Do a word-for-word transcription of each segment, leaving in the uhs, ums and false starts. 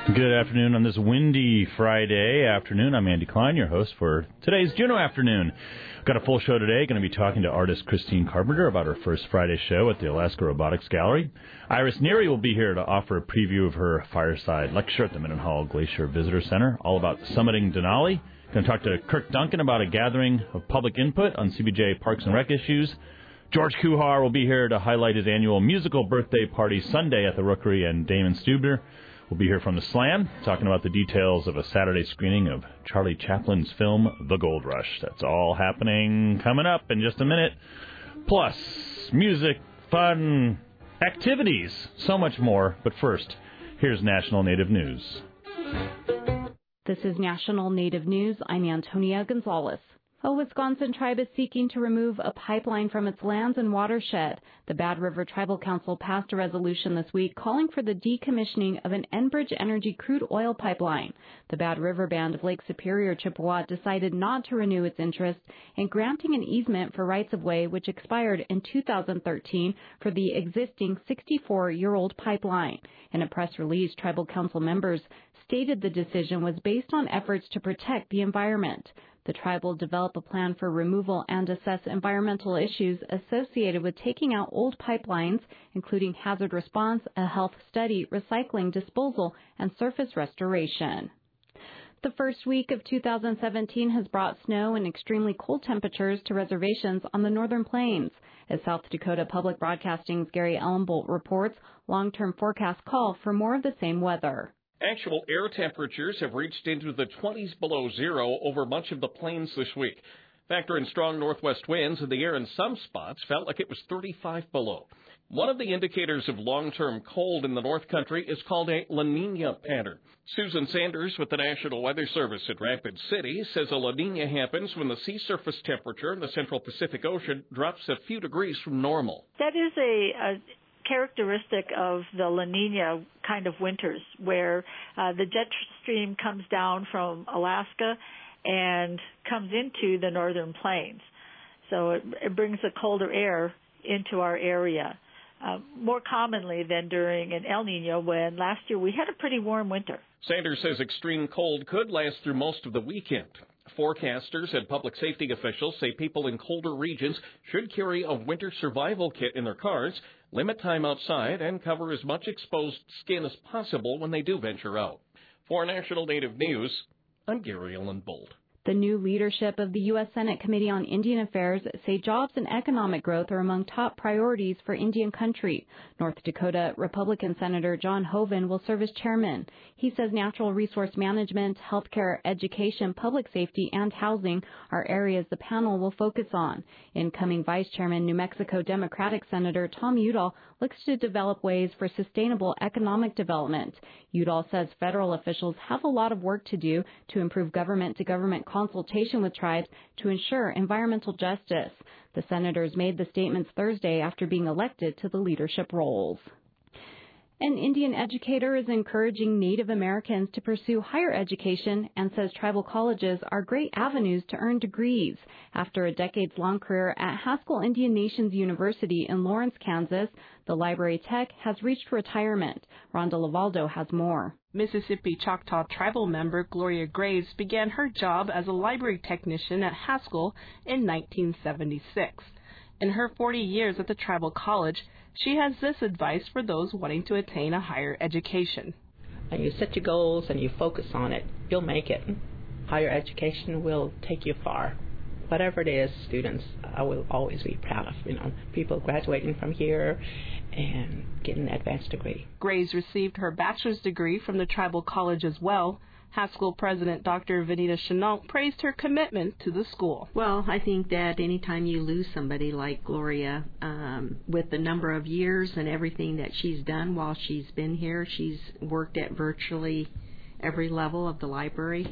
Good afternoon on this windy Friday afternoon. I'm Andy Klein, your host for today's Juno Afternoon. Got a full show today. Going to be talking to artist Christine Carpenter about her first Friday show at the Alaska Robotics Gallery. Iris Neary will be here to offer a preview of her fireside lecture at the Mendenhall Glacier Visitor Center, all about summiting Denali. Going to talk to Kirk Duncan about a gathering of public input on C B J Parks and Rec issues. George Kuhar will be here to highlight his annual musical birthday party Sunday at the Rookery, and Damon Stubner will be here from the Slam, talking about the details of a Saturday screening of Charlie Chaplin's film, The Gold Rush. That's all happening coming up in just a minute. Plus, music, fun, activities, so much more. But first, here's National Native News. This is National Native News. I'm Antonia Gonzalez. A Wisconsin tribe is seeking to remove a pipeline from its lands and watershed. The Bad River Tribal Council passed a resolution this week calling for the decommissioning of an Enbridge Energy crude oil pipeline. The Bad River Band of Lake Superior Chippewa decided not to renew its interest in granting an easement for rights-of-way which expired in two thousand thirteen for the existing sixty-four-year-old pipeline. In a press release, Tribal Council members stated the decision was based on efforts to protect the environment. The tribe will develop a plan for removal and assess environmental issues associated with taking out old pipelines, including hazard response, a health study, recycling, disposal, and surface restoration. The first week of two thousand seventeen has brought snow and extremely cold temperatures to reservations on the Northern Plains. As South Dakota Public Broadcasting's Gary Ellenbolt reports, long-term forecasts call for more of the same weather. Actual air temperatures have reached into the twenties below zero over much of the plains this week. Factor in strong northwest winds, and the air in some spots felt like it was thirty-five below. One of the indicators of long-term cold in the North Country is called a La Nina pattern. Susan Sanders with the National Weather Service at Rapid City says a La Nina happens when the sea surface temperature in the Central Pacific Ocean drops a few degrees from normal. That is a... a characteristic of the La Nina kind of winters, where uh, the jet stream comes down from Alaska and comes into the northern plains. So it, it brings the colder air into our area, uh, more commonly than during an El Nino, when last year we had a pretty warm winter. Sanders says extreme cold could last through most of the weekend. Forecasters and public safety officials say people in colder regions should carry a winter survival kit in their cars, limit time outside, and cover as much exposed skin as possible when they do venture out. For National Native News, I'm Gary Ellenbolt. The new leadership of the U S Senate Committee on Indian Affairs say jobs and economic growth are among top priorities for Indian country. North Dakota Republican Senator John Hoeven will serve as chairman. He says natural resource management, healthcare, education, public safety, and housing are areas the panel will focus on. Incoming Vice Chairman New Mexico Democratic Senator Tom Udall looks to develop ways for sustainable economic development. Udall says federal officials have a lot of work to do to improve government-to-government consultation with tribes to ensure environmental justice. The senators made the statements Thursday after being elected to the leadership roles. An Indian educator is encouraging Native Americans to pursue higher education and says tribal colleges are great avenues to earn degrees. After a decades-long career at Haskell Indian Nations University in Lawrence, Kansas, the library tech has reached retirement. Rhonda Lavaldo has more. Mississippi Choctaw tribal member Gloria Graves began her job as a library technician at Haskell in nineteen seventy-six. In her forty years at the tribal college, she has this advice for those wanting to attain a higher education. And you set your goals and you focus on it, you'll make it. Higher education will take you far. Whatever it is, students, I will always be proud of, you know, people graduating from here and getting an advanced degree. Graves received her bachelor's degree from the tribal college as well. Haskell President Doctor Vanita Chenault praised her commitment to the school. Well, I think that anytime you lose somebody like Gloria, um, with the number of years and everything that she's done while she's been here, she's worked at virtually every level of the library,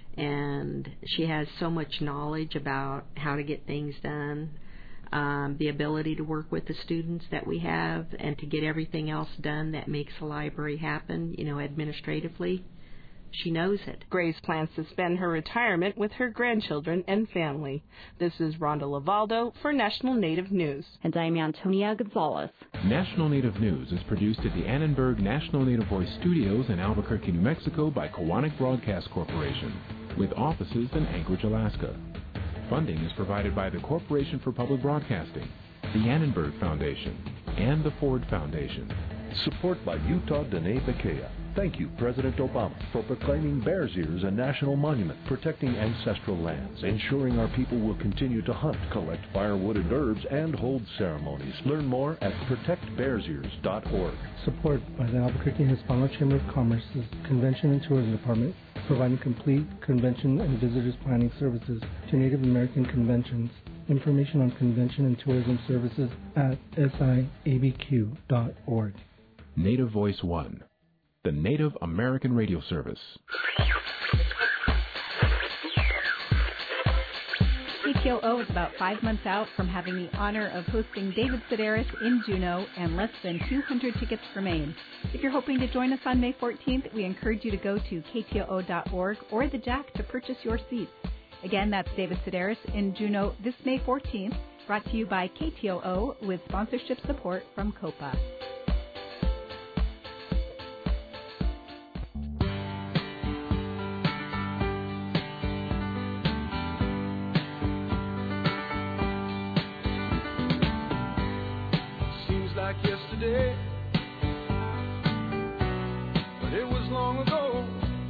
and she has so much knowledge about how to get things done, um, the ability to work with the students that we have, and to get everything else done that makes the library happen, you know, administratively. She knows it. Graves plans to spend her retirement with her grandchildren and family. This is Rhonda Lavaldo for National Native News. And I'm Antonia Gonzalez. National Native News is produced at the Annenberg National Native Voice Studios in Albuquerque, New Mexico by Kiwanis Broadcast Corporation, with offices in Anchorage, Alaska. Funding is provided by the Corporation for Public Broadcasting, the Annenberg Foundation, and the Ford Foundation. Support by Utah Dene Bekeya. Thank you, President Obama, for proclaiming Bears Ears a national monument, protecting ancestral lands, ensuring our people will continue to hunt, collect firewood and herbs, and hold ceremonies. Learn more at protect bears ears dot org. Support by the Albuquerque Hispano Chamber of Commerce's Convention and Tourism Department, providing complete convention and visitors planning services to Native American conventions. Information on convention and tourism services at S I A B Q dot org. Native Voice One, the Native American Radio Service. K T O O is about five months out from having the honor of hosting David Sedaris in Juneau and less than two hundred tickets remain. If you're hoping to join us on May fourteenth, we encourage you to go to K T O O dot org or the Jack to purchase your seats. Again, that's David Sedaris in Juneau this May fourteenth, brought to you by K T O O with sponsorship support from COPA. Seems like yesterday, but it was long ago.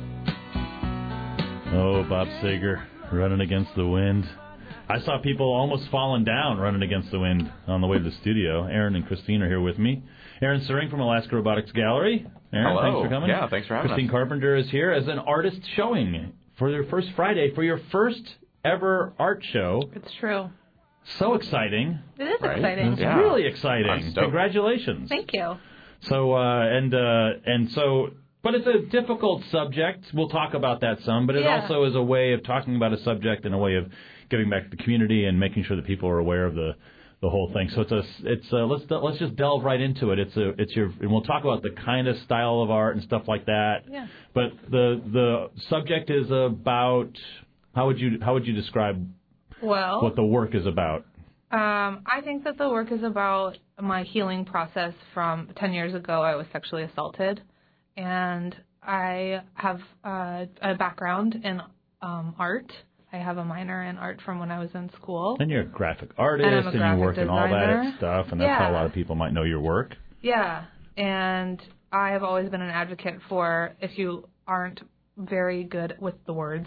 Oh, Bob Seger running against the wind. I saw people almost falling down running against the wind on the way to the studio. Aaron and Christine are here with me. Aaron Suring from Alaska Robotics Gallery. Aaron, Hello. Thanks for coming. Yeah, thanks for having Christine us. Carpenter is here as an artist showing for your first Friday, for your first ever art show. It's true. So exciting. It is right? exciting. It's Yeah. really exciting. Congratulations. Thank you. So, uh, and, uh, and so... But it's a difficult subject. We'll talk about that some. But it Yeah. also is a way of talking about a subject and a way of giving back to the community and making sure that people are aware of the, the whole thing. So it's a it's a, let's let's just delve right into it. It's a it's your and we'll talk about the kind of style of art and stuff like that. Yeah. But the the subject is about how would you how would you describe Well, what the work is about? Um, I think that the work is about my healing process from ten years ago. I was sexually assaulted. And I have uh, a background in um, art. I have a minor in art from when I was in school. And you're a graphic artist, and, and you work in all designer. that stuff, and that's yeah. how a lot of people might know your work. Yeah, and I have always been an advocate for if you aren't very good with the words,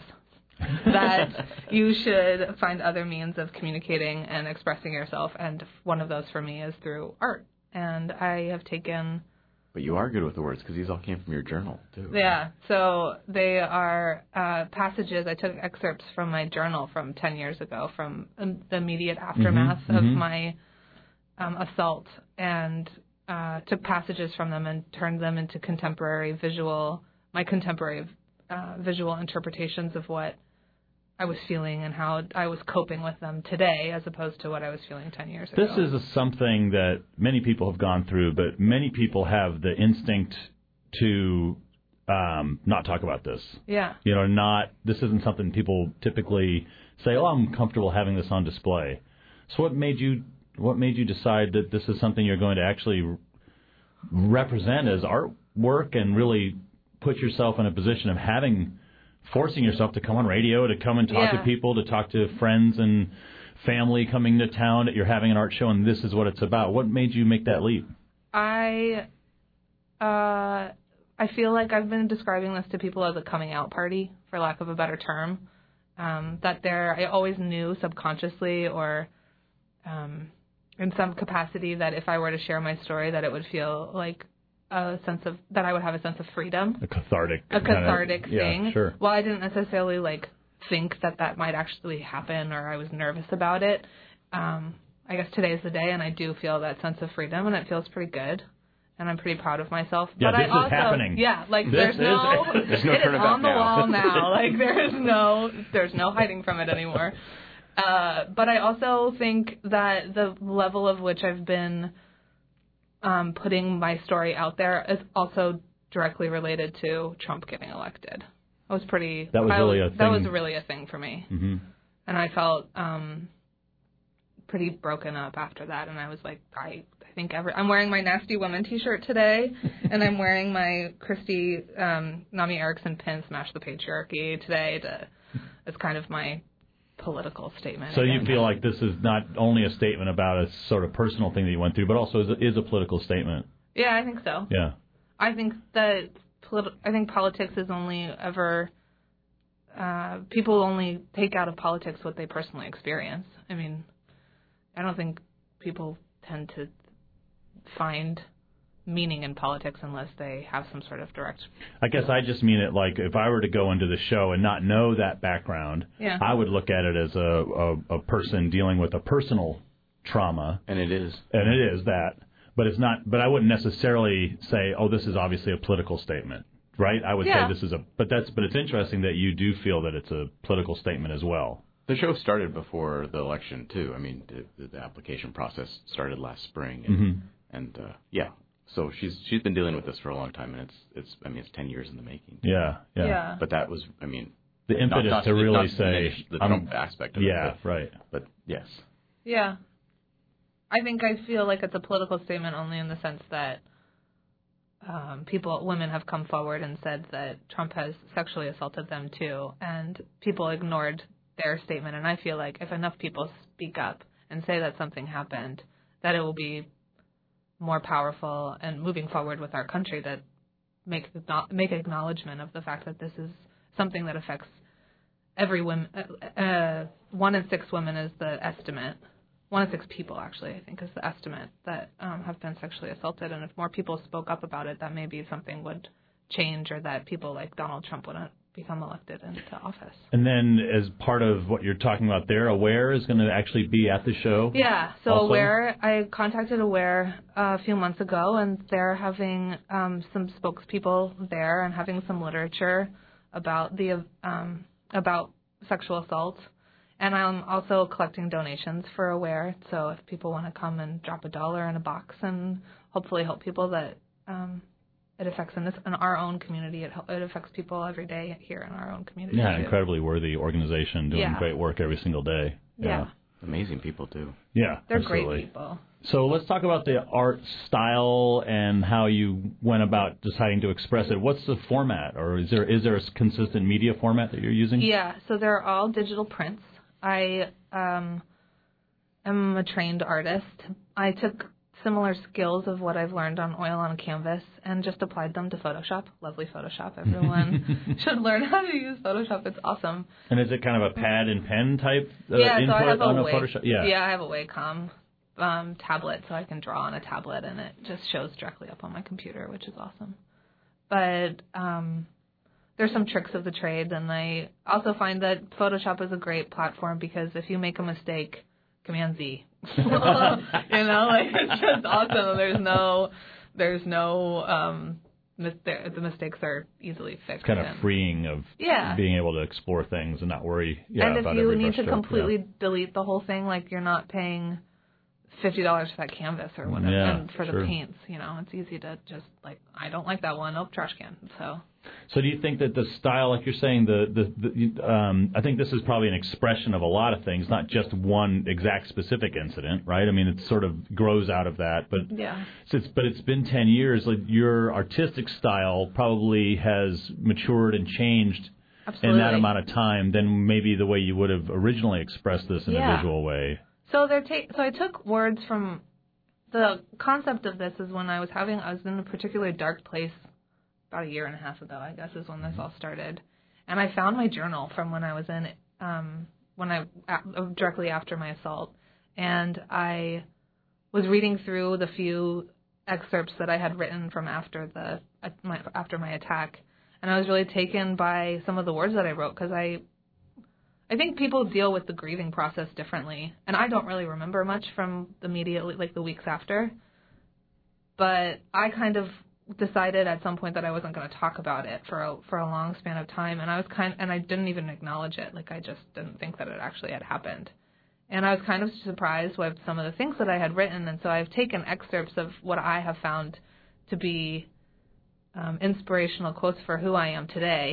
that you should find other means of communicating and expressing yourself. And one of those for me is through art. And I have taken... But you are good with the words because these all came from your journal, too. Yeah, so they are uh, passages. I took excerpts from my journal from ten years ago, from um, the immediate aftermath mm-hmm, of mm-hmm. my um, assault, and uh, took passages from them and turned them into contemporary visual, my contemporary uh, visual interpretations of what I was feeling and how I was coping with them today as opposed to what I was feeling ten years ago. This is a, something that many people have gone through, but many people have the instinct to um, not talk about this. Yeah. You know, not, this isn't something people typically say, oh, I'm comfortable having this on display. So what made you, what made you decide that this is something you're going to actually represent as artwork and really put yourself in a position of having forcing yourself to come on radio, to come and talk yeah. to people, to talk to friends and family coming to town, that you're having an art show and this is what it's about? What made you make that leap? I uh, I feel like I've been describing this to people as a coming out party, for lack of a better term. Um, that there, I always knew subconsciously or um, in some capacity that if I were to share my story, that it would feel like a sense of, that I would have a sense of freedom. A cathartic. A cathartic kind of, thing. Yeah, sure. Well, I didn't necessarily, like, think that that might actually happen, or I was nervous about it. Um, I guess today's the day, and I do feel that sense of freedom, and it feels pretty good. And I'm pretty proud of myself. Yeah, but this I also, is happening. Yeah, like this there's is, no, there's no it is turning on the back wall now. now. Like there is no, there's no hiding from it anymore. Uh, but I also think that the level of which I've been um, putting my story out there is also directly related to Trump getting elected. was pretty. That was I, really a thing. That was really a thing for me, mm-hmm. and I felt um, pretty broken up after that. And I was like, I, I think every. I'm wearing my Nasty Woman T-shirt today, and I'm wearing my Christy um, Nami Erickson pin, "Smash the Patriarchy" today. To, it's kind of my political statement. So again. you feel like this is not only a statement about a sort of personal thing that you went through, but also is a, is a political statement. Yeah, I think so. Yeah. I think that politi- I think politics is only ever uh, people only take out of politics what they personally experience. I mean, I don't think people tend to find meaning in politics unless they have some sort of direct. I guess I just mean it like if I were to go into the show and not know that background, yeah. I would look at it as a, a, a person dealing with a personal trauma. And it is. And it is that. But it's not. But I wouldn't necessarily say, "Oh, this is obviously a political statement," right? I would yeah. say this is a. But that's. But it's interesting that you do feel that it's a political statement as well. The show started before the election too. I mean, the, the application process started last spring, and, mm-hmm. and uh, yeah. So she's she's been dealing with this for a long time, and it's it's. I mean, it's ten years in the making. Yeah, yeah. yeah. But that was. I mean, the impetus not, not to, to really not say the Trump aspect of yeah, it. Yeah, right. But yes. Yeah. I think I feel like it's a political statement only in the sense that um, people, women have come forward and said that Trump has sexually assaulted them too, and people ignored their statement. And I feel like if enough people speak up and say that something happened, that it will be more powerful and moving forward with our country that make make acknowledgement of the fact that this is something that affects every woman. Uh, uh, one in six women is the estimate. One in six people, actually, I think, is the estimate that um, have been sexually assaulted. And if more people spoke up about it, that maybe something would change, or that people like Donald Trump wouldn't become elected into office. And then, as part of what you're talking about there, Aware is going to actually be at the show? Yeah. So also? Aware, I contacted Aware uh, a few months ago, and they're having um, some spokespeople there and having some literature about the um, about sexual assault. And I'm also collecting donations for Aware, so if people want to come and drop a dollar in a box and hopefully help people that um, it affects in this in our own community, it, it affects people every day here in our own community. Yeah, too. incredibly worthy organization doing yeah. great work every single day. Yeah. yeah. Amazing people, too. Yeah, They're absolutely. great people. So let's talk about the art style and how you went about deciding to express it. What's the format, or is there is there a consistent media format that you're using? Yeah, so they're all digital prints. I um, am a trained artist. I took similar skills of what I've learned on oil on a canvas and just applied them to Photoshop. Lovely Photoshop. Everyone should learn how to use Photoshop. It's awesome. And is it kind of a pad and pen type uh, yeah, input so I have a on a Way, Photoshop? Yeah. yeah, I have a Wacom um, tablet, so I can draw on a tablet, and it just shows directly up on my computer, which is awesome. But um, there's some tricks of the trade, and I also find that Photoshop is a great platform because if you make a mistake, Command Z. you know, like it's just awesome. There's no, there's no, um, mis- the mistakes are easily fixed. It's kind of and, freeing of yeah. being able to explore things and not worry yeah, and if about you every need to brushstroke, completely yeah. delete the whole thing, like you're not paying fifty dollars for that canvas or whatever, yeah, and for sure. the paints, you know, it's easy to just like, I don't like that one, oh, trash can, so. So do you think that the style, like you're saying, the, the, the um, I think this is probably an expression of a lot of things, not just one exact specific incident, right? I mean, it sort of grows out of that, but yeah. Since, but it's been ten years, like your artistic style probably has matured and changed Absolutely. in that amount of time than maybe the way you would have originally expressed this in yeah. a visual way. So they're ta- so I took words from, the concept of this is when I was having, I was in a particularly dark place about a year and a half ago, I guess, is when this all started. And I found my journal from when I was in, um, when I, directly after my assault. And I was reading through the few excerpts that I had written from after the, my, after my attack. And I was really taken by some of the words that I wrote because I, I think people deal with the grieving process differently. And I don't really remember much from the immediately, like the weeks after. But I kind of decided at some point that I wasn't going to talk about it for a, for a long span of time, and I was kind and I didn't even acknowledge it. Like I just didn't think that it actually had happened, and I was kind of surprised with some of the things that I had written. And so I've taken excerpts of what I have found to be um, inspirational quotes for who I am today,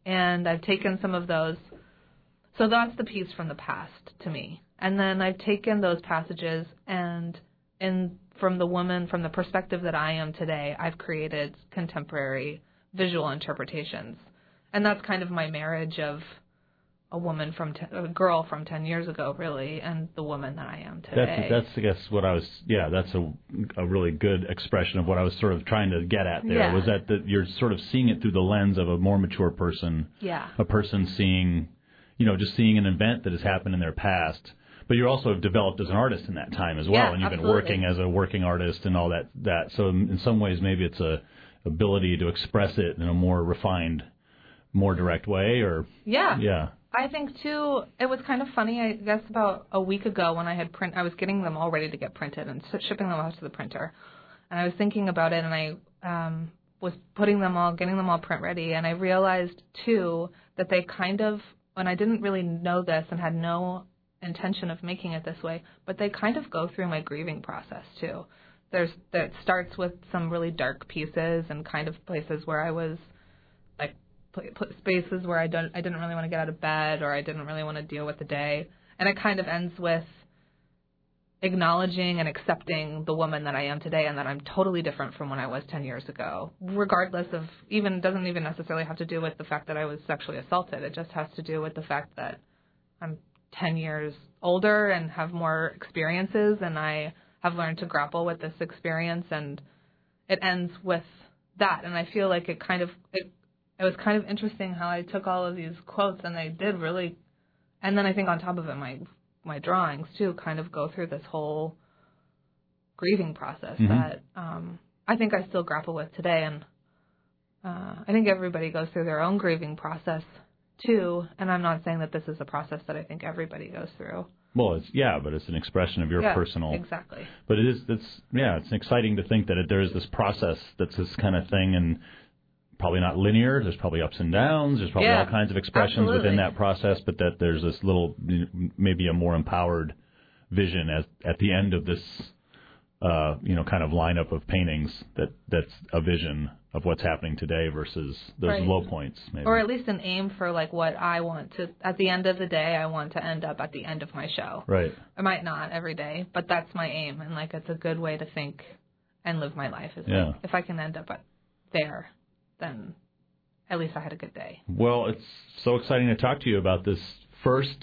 And I've taken some of those. So that's the piece from the past to me. And then I've taken those passages and in from the woman, from the perspective that I am today, I've created contemporary visual interpretations. And that's kind of my marriage of a woman from, ten, a girl from ten years ago, really, and the woman that I am today. That's, that's I guess, what I was, yeah, that's a, a really good expression of what I was sort of trying to get at there, yeah. was that the, you're sort of seeing it through the lens of a more mature person, yeah. a person seeing, you know, just seeing an event that has happened in their past. But you're also developed as an artist in that time as well, yeah, and you've absolutely. been working as a working artist and all that. That so in some ways maybe it's a ability to express it in a more refined, more direct way, or yeah, yeah. I think too. It was kind of funny. I guess about a week ago when I had print, I was getting them all ready to get printed and shipping them out to the printer, and I was thinking about it, and I um, was putting them all, getting them all print ready, and I realized too that they kind of, and I didn't really know this and had no intention of making it this way, but they kind of go through my grieving process too. There's that starts with some really dark pieces and kind of places where I was like spaces where I don't I didn't really want to get out of bed or I didn't really want to deal with the day, and it kind of ends with acknowledging and accepting the woman that I am today and that I'm totally different from when I was ten years ago, regardless of even doesn't even necessarily have to do with the fact that I was sexually assaulted. It just has to do with the fact that I'm ten years older and have more experiences, and I have learned to grapple with this experience, and it ends with that. And I feel like it kind of, it, it was kind of interesting how I took all of these quotes and they did really, and then I think on top of it, my, my drawings too kind of go through this whole grieving process mm-hmm. that um, I think I still grapple with today. And uh, I think everybody goes through their own grieving process too, and I'm not saying that this is a process that I think everybody goes through. Well, it's yeah, but it's an expression of your yeah, personal. Exactly. But it is. It's yeah. It's exciting to think that it, there is this process that's this kind of thing, and probably not linear. There's probably ups and downs. There's probably yeah, all kinds of expressions absolutely. within that process, but that there's this little, maybe a more empowered vision as at the end of this, uh, you know, kind of lineup of paintings that that's a vision of what's happening today versus those right. low points, maybe. Or at least an aim for like what I want to, at the end of the day, I want to end up at the end of my show. Right. I might not every day, but that's my aim, and like it's a good way to think and live my life. Is yeah. like, if I can end up at there, then at least I had a good day. Well, it's so exciting to talk to you about this first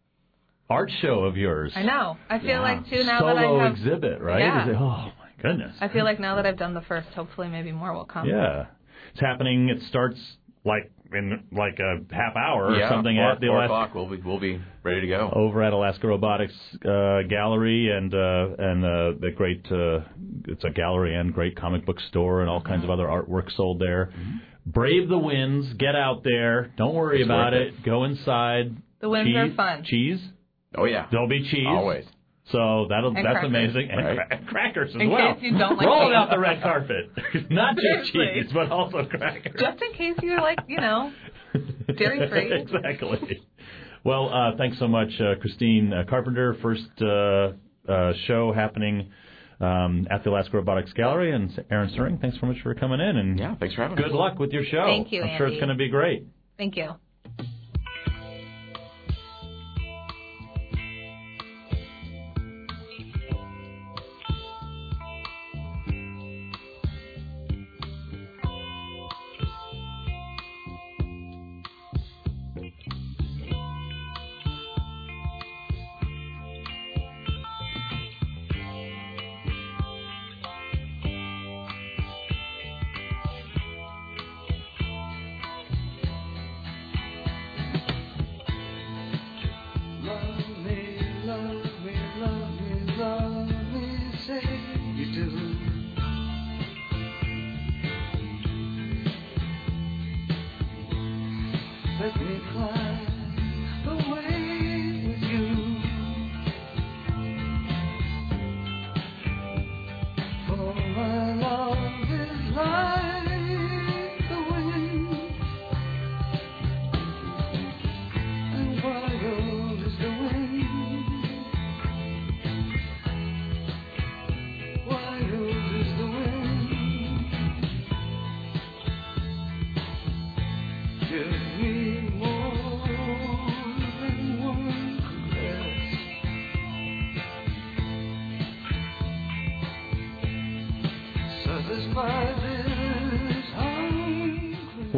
art show of yours. I know. I feel yeah. like too now Solo that I have exhibit, right? Yeah. It, oh. Goodness. I feel like now that I've done the first, hopefully maybe more will come. Yeah. It's happening. It starts like in like a half hour yeah, or something four, at the four Alaska, o'clock. We'll be we'll be ready to go over at Alaska Robotics uh, Gallery and uh, and uh, the great uh, it's a gallery and great comic book store and all kinds of other artwork sold there. Mm-hmm. Brave the winds. Get out there. Don't worry it's about it. it. Go inside. The winds cheese, are fun. Cheese. Oh yeah. There'll be cheese. Always. So that'll and that's crackers. amazing. And right. cra- crackers as in well. In case you don't like Rolling cheese. out the red carpet. Not just Seriously. cheese, but also crackers. Just in case you're like, you know, dairy-free. Exactly. Well, uh, thanks so much, uh, Christine uh, Carpenter. First uh, uh, show happening um, at the Alaska Robotics Gallery. And Aaron Suring, thanks so much for coming in. And yeah, thanks for having us. Good luck with your show. Thank you, I'm Andy. sure it's going to be great. Thank you.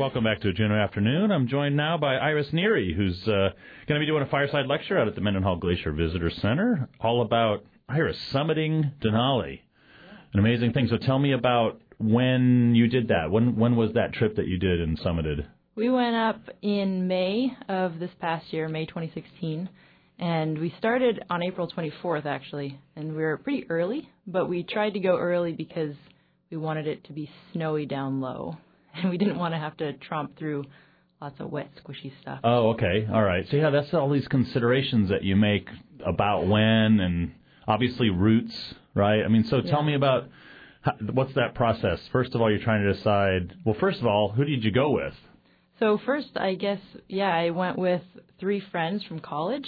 Welcome back to Juneau Afternoon. I'm joined now by Iris Neary, who's uh, going to be doing a fireside lecture out at the Mendenhall Glacier Visitor Center, all about, Iris, summiting Denali. An amazing thing. So tell me about when you did that. When when was that trip that you did and summited? We went up in May of this past year, May twenty sixteen, and we started on April twenty-fourth, actually, and we were pretty early, but we tried to go early because we wanted it to be snowy down low, and we didn't want to have to tromp through lots of wet, squishy stuff. Oh, okay. All right. So, yeah, that's all these considerations that you make about when, and obviously routes, right? I mean, so tell yeah. me about how, what's that process? First of all, you're trying to decide, well, first of all, who did you go with? So first, I guess, yeah, I went with three friends from college,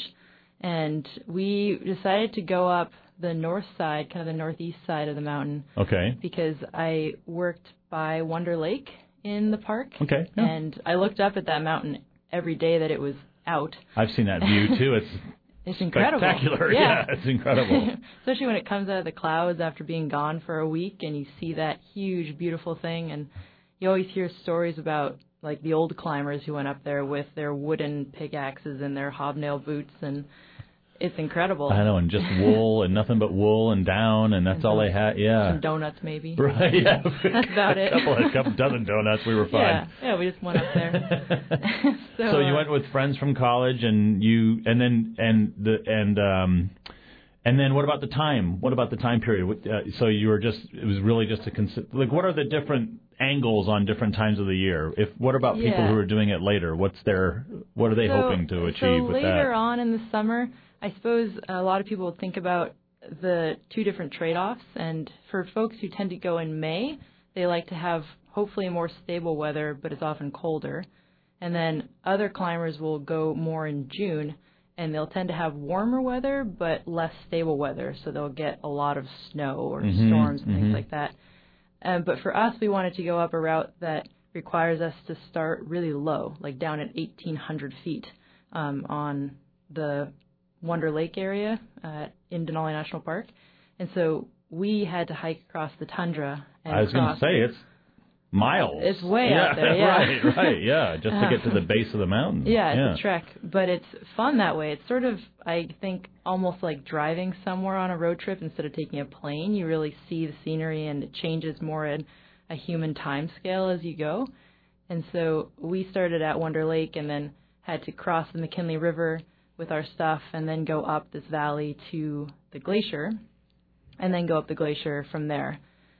and we decided to go up the north side, kind of the northeast side of the mountain. Okay. Because I worked by Wonder Lake in the park. Okay. Yeah. And I looked up at that mountain every day that it was out. I've seen that view, too. It's It's incredible. Spectacular. Yeah. yeah, it's incredible. Especially when it comes out of the clouds after being gone for a week and you see that huge, beautiful thing. And you always hear stories about, like, the old climbers who went up there with their wooden pickaxes and their hobnail boots, and it's incredible. I know, and just wool and nothing but wool and down, and that's and all they had. Yeah. Some donuts, maybe. Right, yeah. That's about it. A couple, a couple dozen donuts, we were fine. Yeah, yeah, we just went up there. so, so you uh, went with friends from college, and you, and then, and the, and um, and then what about the time? What about the time period? Uh, so you were just, it was really just a consider. Like, what are the different angles on different times of the year? If what about people yeah. who are doing it later? What's their, what are they so, hoping to achieve so with that? Later on in the summer, I suppose a lot of people think about the two different trade-offs, and for folks who tend to go in May, they like to have hopefully more stable weather, but it's often colder. And then other climbers will go more in June, and they'll tend to have warmer weather, but less stable weather, so they'll get a lot of snow or mm-hmm, storms and mm-hmm. things like that. Um, but for us, we wanted to go up a route that requires us to start really low, like down at eighteen hundred feet um, on the Wonder Lake area uh, in Denali National Park. And so we had to hike across the tundra. And I was going to say, it's miles. It's way yeah, out there, yeah. right, right, yeah, just to get to the base of the mountain. Yeah, it's yeah. a trek, but it's fun that way. It's sort of, I think, almost like driving somewhere on a road trip instead of taking a plane. You really see the scenery, and it changes more at a human time scale as you go. And so we started at Wonder Lake and then had to cross the McKinley River with our stuff and then go up this valley to the glacier and then go up the glacier from there.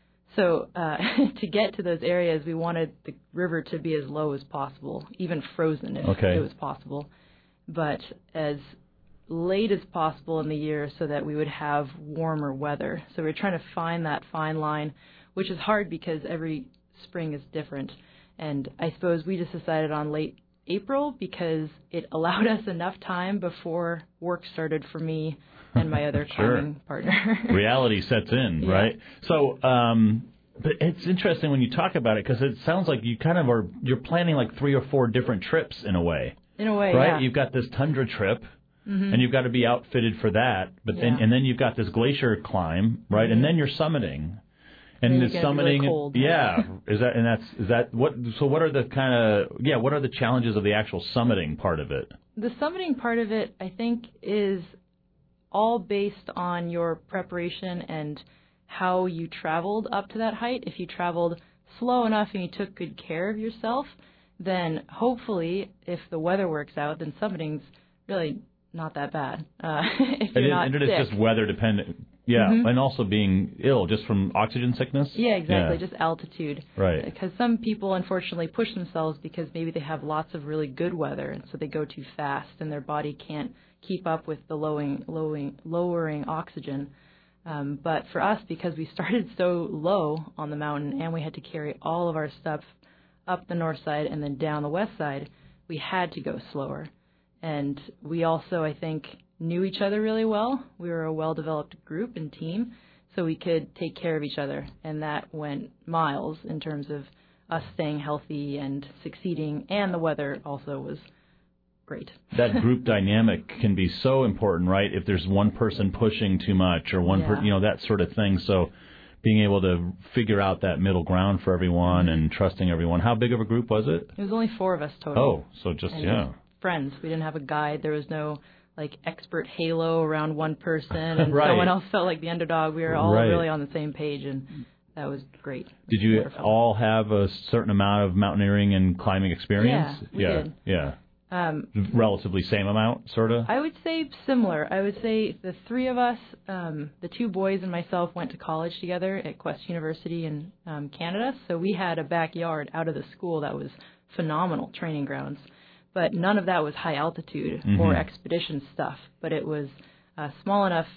So uh, to get to those areas, we wanted the river to be as low as possible, even frozen if okay. it was possible, but as late as possible in the year so that we would have warmer weather. So we're trying to find that fine line, which is hard because every spring is different. And I suppose we just decided on late April because it allowed us enough time before work started for me and my other sure. climbing partner. Reality sets in, yeah. right? So, um, but it's interesting when you talk about it because it sounds like you kind of are, you're planning like three or four different trips in a way. In a way, right? yeah. You've got this tundra trip, mm-hmm. and you've got to be outfitted for that, but then, yeah. and then you've got this glacier climb, right? Mm-hmm. And then you're summiting. And the summiting, really cold, yeah, is that and that's is that what? So what are the kind of yeah? What are the challenges of the actual summiting part of it? The summiting part of it, I think, is all based on your preparation and how you traveled up to that height. If you traveled slow enough and you took good care of yourself, then hopefully, if the weather works out, then summiting's really not that bad. Uh, if you're and not and sick. it is just weather dependent. Yeah, mm-hmm. and also being ill just from oxygen sickness? Yeah, exactly, yeah. just altitude. Right. Because some people, unfortunately, push themselves because maybe they have lots of really good weather, and so they go too fast, and their body can't keep up with the lowering, lowering, lowering oxygen. Um, but for us, because we started so low on the mountain, and we had to carry all of our stuff up the north side and then down the west side, we had to go slower. And we also, I think, knew each other really well. We were a well-developed group and team, so we could take care of each other. And that went miles in terms of us staying healthy and succeeding, and the weather also was great. That group dynamic can be so important, right? If there's one person pushing too much or one, yeah. per, you know, that sort of thing. So being able to figure out that middle ground for everyone and trusting everyone. How big of a group was it? It was only four of us total. Oh, so just, and yeah. Just friends. We didn't have a guide. There was no, like, expert halo around one person, and right. someone else felt like the underdog. We were all right. really on the same page, and that was great. Did you Wonderful. all have a certain amount of mountaineering and climbing experience? Yeah, we yeah. did. Yeah. Um, Relatively same amount, sort of? I would say similar. I would say the three of us, um, the two boys and myself, went to college together at Quest University in um, Canada. So we had a backyard out of the school that was phenomenal training grounds. But none of that was high altitude mm-hmm. or expedition stuff. But it was uh, small enough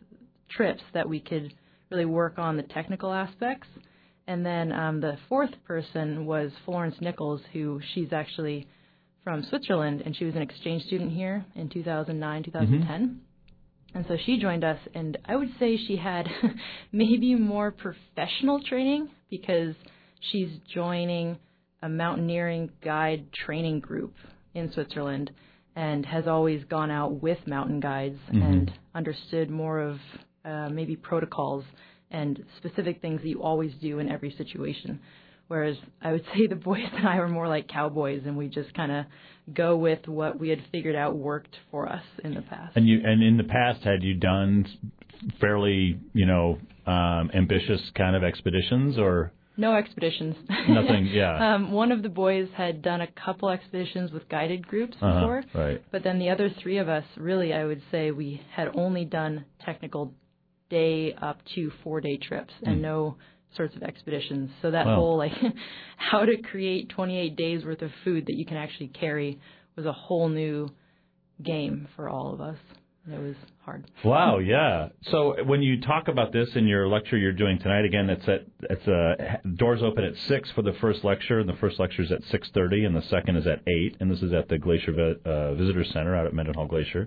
trips that we could really work on the technical aspects. And then um, the fourth person was Florence Nichols, who she's actually from Switzerland, and she was an exchange student here in two thousand nine, two thousand ten. Mm-hmm. And so she joined us, and I would say she had maybe more professional training because she's joining a mountaineering guide training group in Switzerland and has always gone out with mountain guides mm-hmm. and understood more of uh, maybe protocols and specific things that you always do in every situation. Whereas I would say the boys and I were more like cowboys, and we just kind of go with what we had figured out worked for us in the past. And you, and in the past, had you done fairly, you know, um, ambitious kind of expeditions, or no expeditions? Nothing. Yeah. um, one of the boys had done a couple expeditions with guided groups uh-huh, before, right? But then the other three of us, really, I would say we had only done technical day up to four day trips, mm. and no sorts of expeditions. So that wow. whole, like, how to create twenty-eight days worth of food that you can actually carry was a whole new game for all of us. It was hard. Wow, yeah. So when you talk about this in your lecture you're doing tonight, again, it's at it's uh, doors open at six for the first lecture, and the first lecture is at six thirty, and the second is at eight, and this is at the Glacier uh, Visitor Center out at Mendenhall Glacier.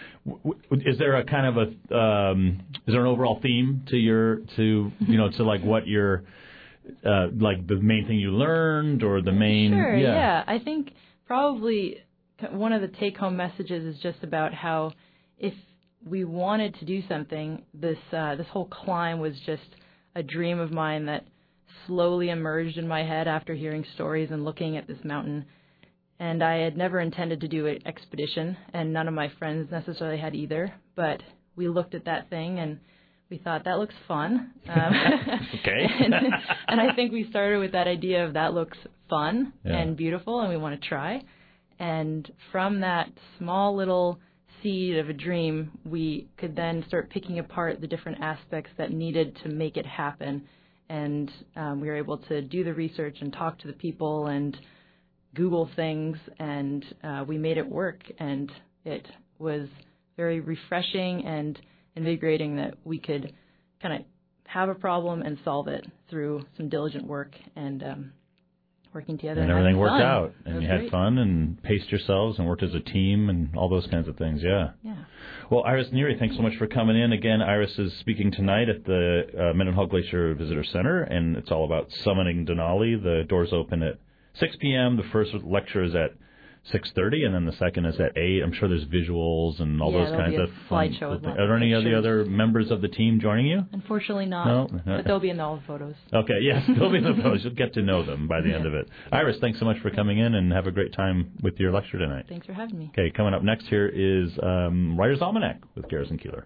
Is there a kind of a um, is there an overall theme to your to you know to like what your uh, like the main thing you learned or the main sure yeah. yeah I think probably one of the take home messages is just about how if we wanted to do something, this uh, this whole climb was just a dream of mine that slowly emerged in my head after hearing stories and looking at this mountain. And I had never intended to do an expedition, and none of my friends necessarily had either. But we looked at that thing, and we thought, that looks fun. Um, okay. and, and I think we started with that idea of that looks fun yeah. and beautiful, and we want to try. And from that small little seed of a dream, we could then start picking apart the different aspects that needed to make it happen. And um, we were able to do the research and talk to the people and Google things, and uh, we made it work, and it was very refreshing and invigorating that we could kind of have a problem and solve it through some diligent work and um, working together. And, and everything worked fun. out, and you had great. fun and paced yourselves and worked as a team and all those kinds of things, yeah. Yeah. Well, Iris Neary, thanks so much for coming in. Again, Iris is speaking tonight at the uh, Mendenhall Glacier Visitor Center, and it's all about summiting Denali. The doors open at six p.m. The first lecture is at six thirty, and then the second is at eight. I'm sure there's visuals and all yeah, those kinds of fun. Slideshow. Are there any of the other members of the team joining you? Unfortunately not. No? But they'll be in all the photos. Okay, yes, they'll be in the photos. You'll get to know them by the end of it. Iris, thanks so much for coming in, and have a great time with your lecture tonight. Thanks for having me. Okay, coming up next here is um, Writer's Almanac with Garrison Keillor.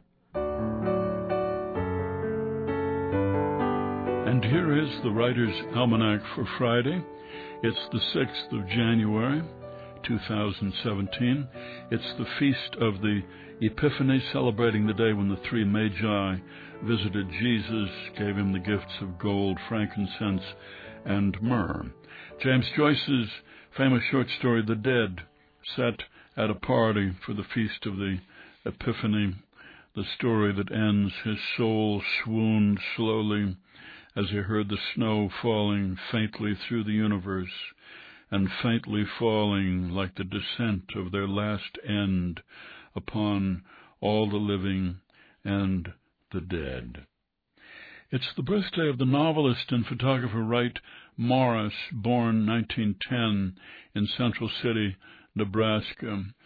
And here is the Writer's Almanac for Friday. It's the sixth of January, two thousand seventeen. It's the feast of the Epiphany, celebrating the day when the three Magi visited Jesus, gave him the gifts of gold, frankincense, and myrrh. James Joyce's famous short story, The Dead, set at a party for the feast of the Epiphany, the story that ends, his soul swooned slowly as he heard the snow falling faintly through the universe, and faintly falling like the descent of their last end upon all the living and the dead. It's the birthday of the novelist and photographer Wright Morris, born nineteen ten in Central City, Nebraska.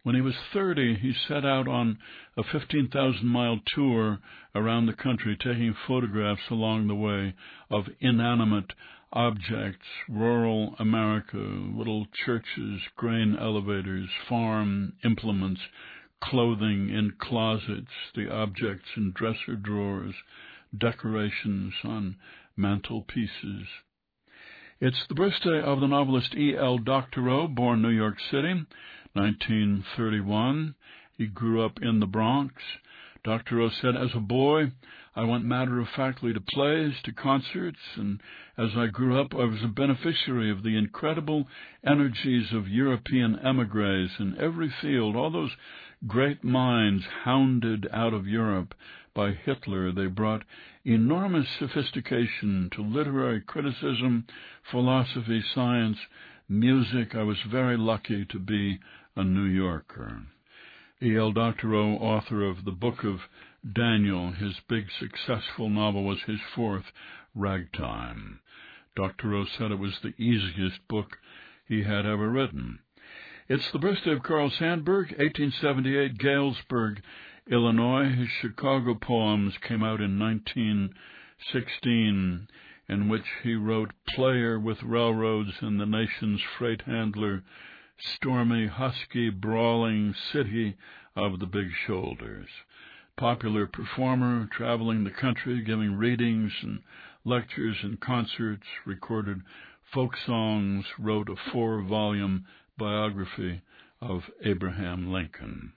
When he was thirty, he set out on a fifteen thousand mile tour around the country, taking photographs along the way of inanimate objects, rural America, little churches, grain elevators, farm implements, clothing in closets, the objects in dresser drawers, decorations on mantelpieces. It's the birthday of the novelist E L Doctorow, born New York City, nineteen thirty-one. He grew up in the Bronx. Doctorow said, as a boy, I went matter-of-factly to plays, to concerts, and as I grew up, I was a beneficiary of the incredible energies of European émigrés in every field, all those great minds hounded out of Europe by Hitler. They brought enormous sophistication to literary criticism, philosophy, science, music. I was very lucky to be a New Yorker. E L Doctorow, author of the Book of Daniel, his big successful novel was his fourth, Ragtime. Doctorow said it was the easiest book he had ever written. It's the birthday of Carl Sandburg, eighteen seventy-eight, Galesburg, Illinois. His Chicago poems came out in nineteen sixteen, in which he wrote Player with Railroads and the Nation's Freight Handler, stormy, husky, brawling city of the big shoulders. Popular performer, traveling the country, giving readings and lectures and concerts, recorded folk songs, wrote a four-volume biography of Abraham Lincoln.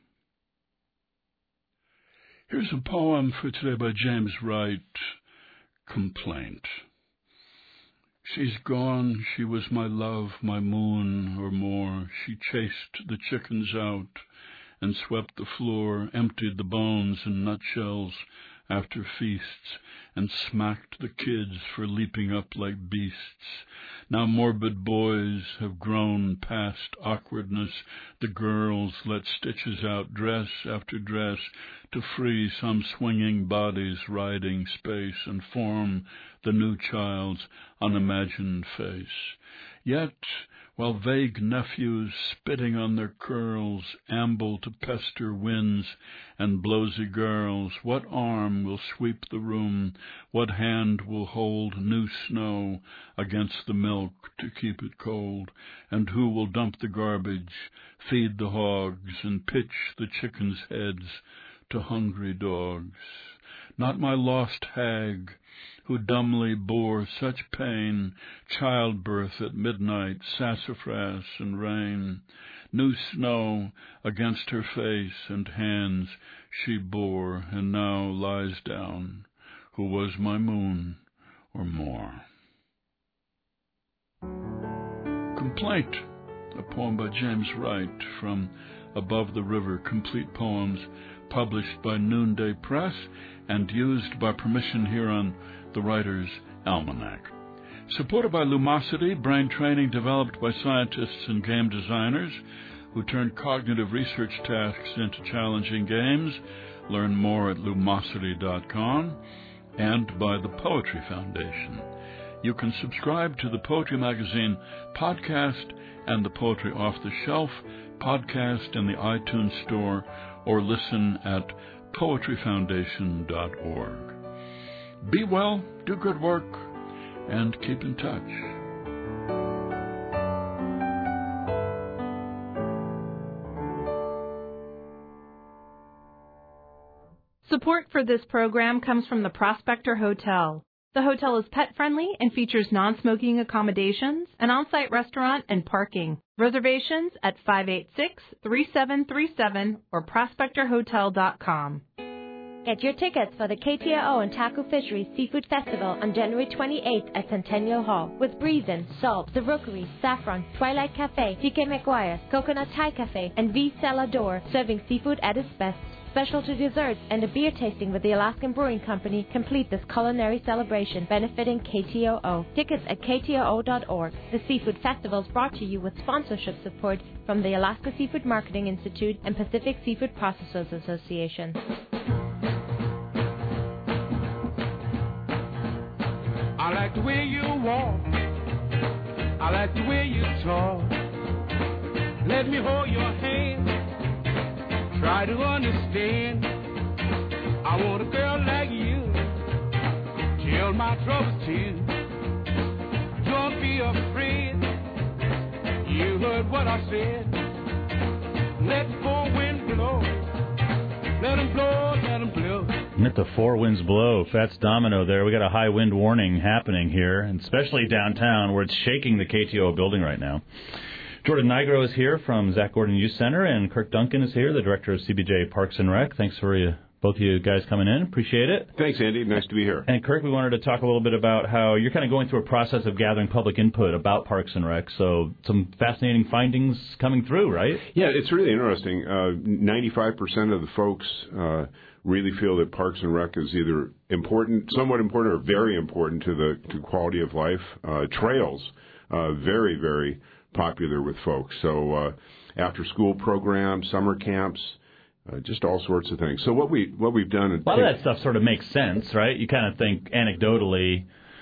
Here's a poem for today by James Wright, Complaint. She's gone, she was my love, my moon, or more. She chased the chickens out and swept the floor, emptied the bones and nutshells after feasts, and smacked the kids for leaping up like beasts. Now morbid boys have grown past awkwardness. The girls let stitches out dress after dress to free some swinging bodies riding space and form the new child's unimagined face. Yet, while vague nephews, spitting on their curls, amble to pester winds and blowsy girls, what arm will sweep the room, what hand will hold new snow against the milk to keep it cold, and who will dump the garbage, feed the hogs, and pitch the chickens' heads to hungry dogs? Not my lost hag, who dumbly bore such pain, childbirth at midnight, sassafras and rain. New snow against her face and hands she bore, and now lies down, who was my moon or more. Complaint, a poem by James Wright from Above the River, complete poems published by Noonday Press and used by permission here on the Writer's Almanac. Supported by Lumosity, brain training developed by scientists and game designers who turn cognitive research tasks into challenging games. Learn more at lumosity dot com. And by the Poetry Foundation. You can subscribe to the Poetry Magazine podcast and the Poetry Off the Shelf podcast in the iTunes Store, or listen at poetry foundation dot org. Be well, do good work, and keep in touch. Support for this program comes from the Prospector Hotel. The hotel is pet-friendly and features non-smoking accommodations, an on-site restaurant, and parking. Reservations at five eight six, three seven three seven or prospector hotel dot com. Get your tickets for the K T R O and Taco Fisheries Seafood Festival on January twenty-eighth at Centennial Hall with Breezin', Salt, The Rookery, Saffron, Twilight Cafe, T K McGuire's, Coconut Thai Cafe, and V. Celador, serving seafood at its best. Specialty desserts and a beer tasting with the Alaskan Brewing Company complete this culinary celebration benefiting K T O O. Tickets at K T R O dot org. The Seafood Festival is brought to you with sponsorship support from the Alaska Seafood Marketing Institute and Pacific Seafood Processors Association. I like the way you walk, I like the way you talk. Let me hold your hand try to understand. I want a girl like you, tell my troubles too. Don't be afraid, you heard what I said. Let the four winds blow, let them blow, let them blow. Let the four winds blow. Fats Domino there. We got a high wind warning happening here, and especially downtown where it's shaking the K T O building right now. Jordan Nigro is here from Zach Gordon Youth Center, and Kirk Duncan is here, the director of C B J Parks and Rec. Thanks for you, both of you guys coming in. Appreciate it. Thanks, Andy. Nice to be here. And Kirk, we wanted to talk a little bit about how you're kind of going through a process of gathering public input about Parks and Rec. So some fascinating findings coming through, right? Yeah, it's really interesting. Uh, ninety-five percent of the folks uh, really feel that Parks and Rec is either important, somewhat important, or very important to the to quality of life. Uh, trails, uh, very, very popular with folks. So uh, after-school programs, summer camps, uh, just all sorts of things. So what we what we've done, a lot of that stuff sort of makes sense, right? You kind of think anecdotally,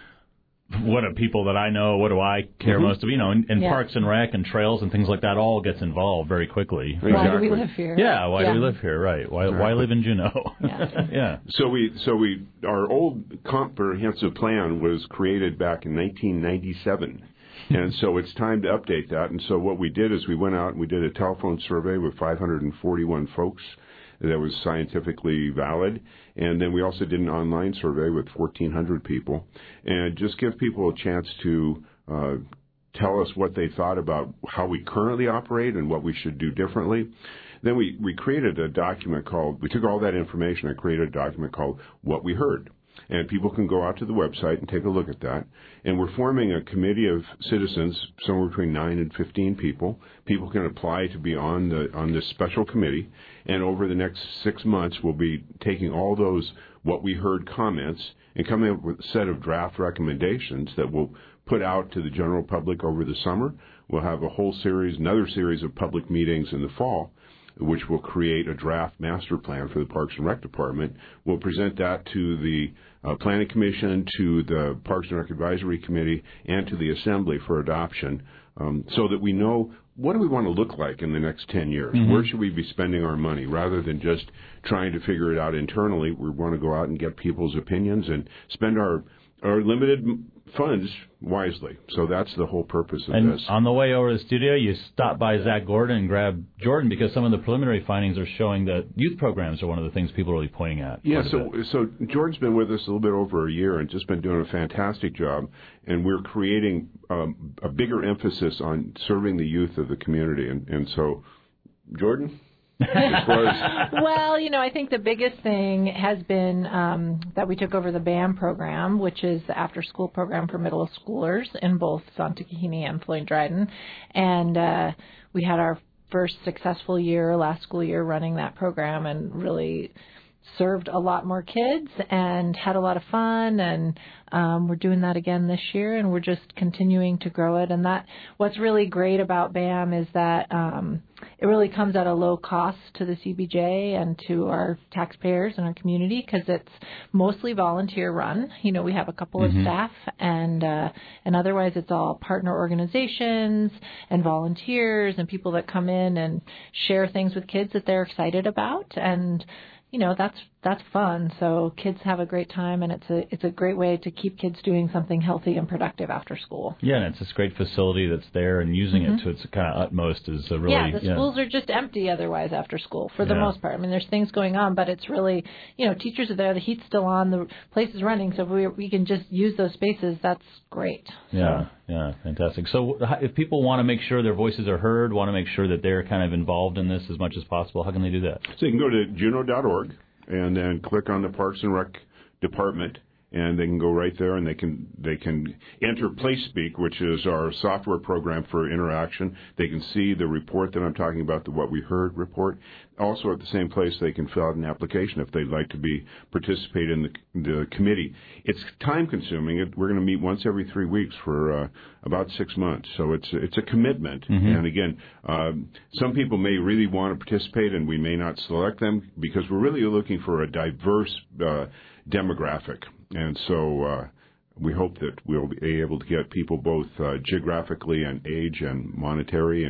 what are people that I know? What do I care Mm-hmm. most of? You know, and, and Yeah. Parks and Rec and trails and things like that all gets involved very quickly. Exactly. Why do we live here? Yeah, why Yeah. do we live here? Right. Why why live in Juneau? Yeah. yeah. So we so we our old comprehensive plan was created back in nineteen ninety-seven. And so it's time to update that. And so what we did is we went out and we did a telephone survey with five hundred forty-one folks that was scientifically valid. And then we also did an online survey with fourteen hundred people, and just give people a chance to uh, tell us what they thought about how we currently operate and what we should do differently. Then we, we created a document called, we took all that information and created a document called What We Heard. And people can go out to the website and take a look at that. And we're forming a committee of citizens, somewhere between nine and fifteen people. People can apply to be on the on this special committee. And over the next six months, we'll be taking all those what we heard comments and coming up with a set of draft recommendations that we'll put out to the general public over the summer. We'll have a whole series, another series of public meetings in the fall, which will create a draft master plan for the Parks and Rec Department. We'll present that to the uh, Planning Commission, to the Parks and Rec Advisory Committee, and to the Assembly for adoption, um, so that we know what do we want to look like in the next ten years? Mm-hmm. Where should we be spending our money? Rather than just trying to figure it out internally, we want to go out and get people's opinions and spend our our limited funds wisely. So that's the whole purpose of And this. on the way over to the studio, you stop by Zach Gordon and grab Jordan because some of the preliminary findings are showing that youth programs are one of the things people are really pointing at. Yeah, quite a so bit. so Jordan's been with us a little bit over a year and just been doing a fantastic job, and we're creating um, a bigger emphasis on serving the youth of the community. And, and so, Jordan? As far as Well, you know, I think the biggest thing has been um, that we took over the B A M program, which is the after-school program for middle schoolers in both Santa Kahini and Floyd Dryden. And uh, we had our first successful year, last school year, running that program and really served a lot more kids and had a lot of fun, and um, we're doing that again this year, and we're just continuing to grow it. And that what's really great about B A M is that um, it really comes at a low cost to the C B J and to our taxpayers and our community because it's mostly volunteer run. You know, we have a couple Mhm. of staff, and uh, and otherwise it's all partner organizations and volunteers and people that come in and share things with kids that they're excited about. And you know, that's that's fun. So kids have a great time, and it's a it's a great way to keep kids doing something healthy and productive after school. Yeah, and it's this great facility that's there, and using Mhm. it to its kind of utmost is a really yeah, the schools are just empty otherwise after school for the Yeah. most part. I mean, there's things going on, but it's really, you know, teachers are there, the heat's still on, the place is running, so if we we can just use those spaces, that's great. Yeah, yeah, fantastic. So h- if people want to make sure their voices are heard, want to make sure that they're kind of involved in this as much as possible, how can they do that? So you can go to juneau dot org and then click on the Parks and Rec Department, and they can go right there, and they can they can enter PlaySpeak, which is our software program for interaction. They can see the report that I'm talking about, the What We Heard report. Also at the same place, they can fill out an application if they'd like to be participate in the, the committee. It's time consuming. It, we're going to meet once every three weeks for uh, about six months, so it's it's a commitment. Mhm. And again, um, some people may really want to participate, and we may not select them because we're really looking for a diverse uh, demographic. And so uh, we hope that we'll be able to get people both uh, geographically and age and monetary and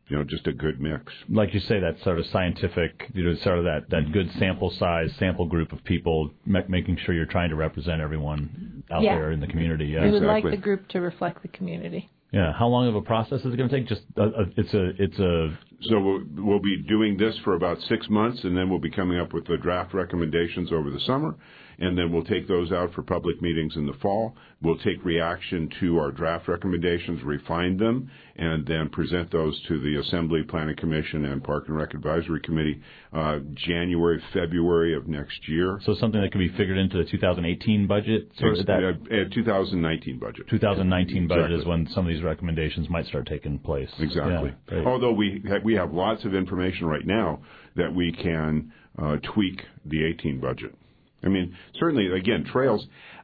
you know, just a good mix. Like you say, that sort of scientific, you know, sort of that, that good sample size, sample group of people, ma- making sure you're trying to represent everyone out yeah. there in the community. Yeah, we would exactly. like the group to reflect the community. Yeah. How long of a process is it going to take? Just uh, uh, it's a it's a. So we'll, we'll be doing this for about six months, and then we'll be coming up with the draft recommendations over the summer, and then we'll take those out for public meetings in the fall. We'll take reaction to our draft recommendations, refine them, and then present those to the Assembly, Planning Commission, and Park and Rec Advisory Committee uh, January, February of next year. So something that can be figured into the two thousand eighteen budget? Sort of that, uh, uh, two thousand nineteen budget. two thousand nineteen budget exactly. is when some of these recommendations might start taking place. Exactly. Yeah, although we have, we have lots of information right now that we can uh, tweak the eighteen budget. I mean, certainly, again, trails,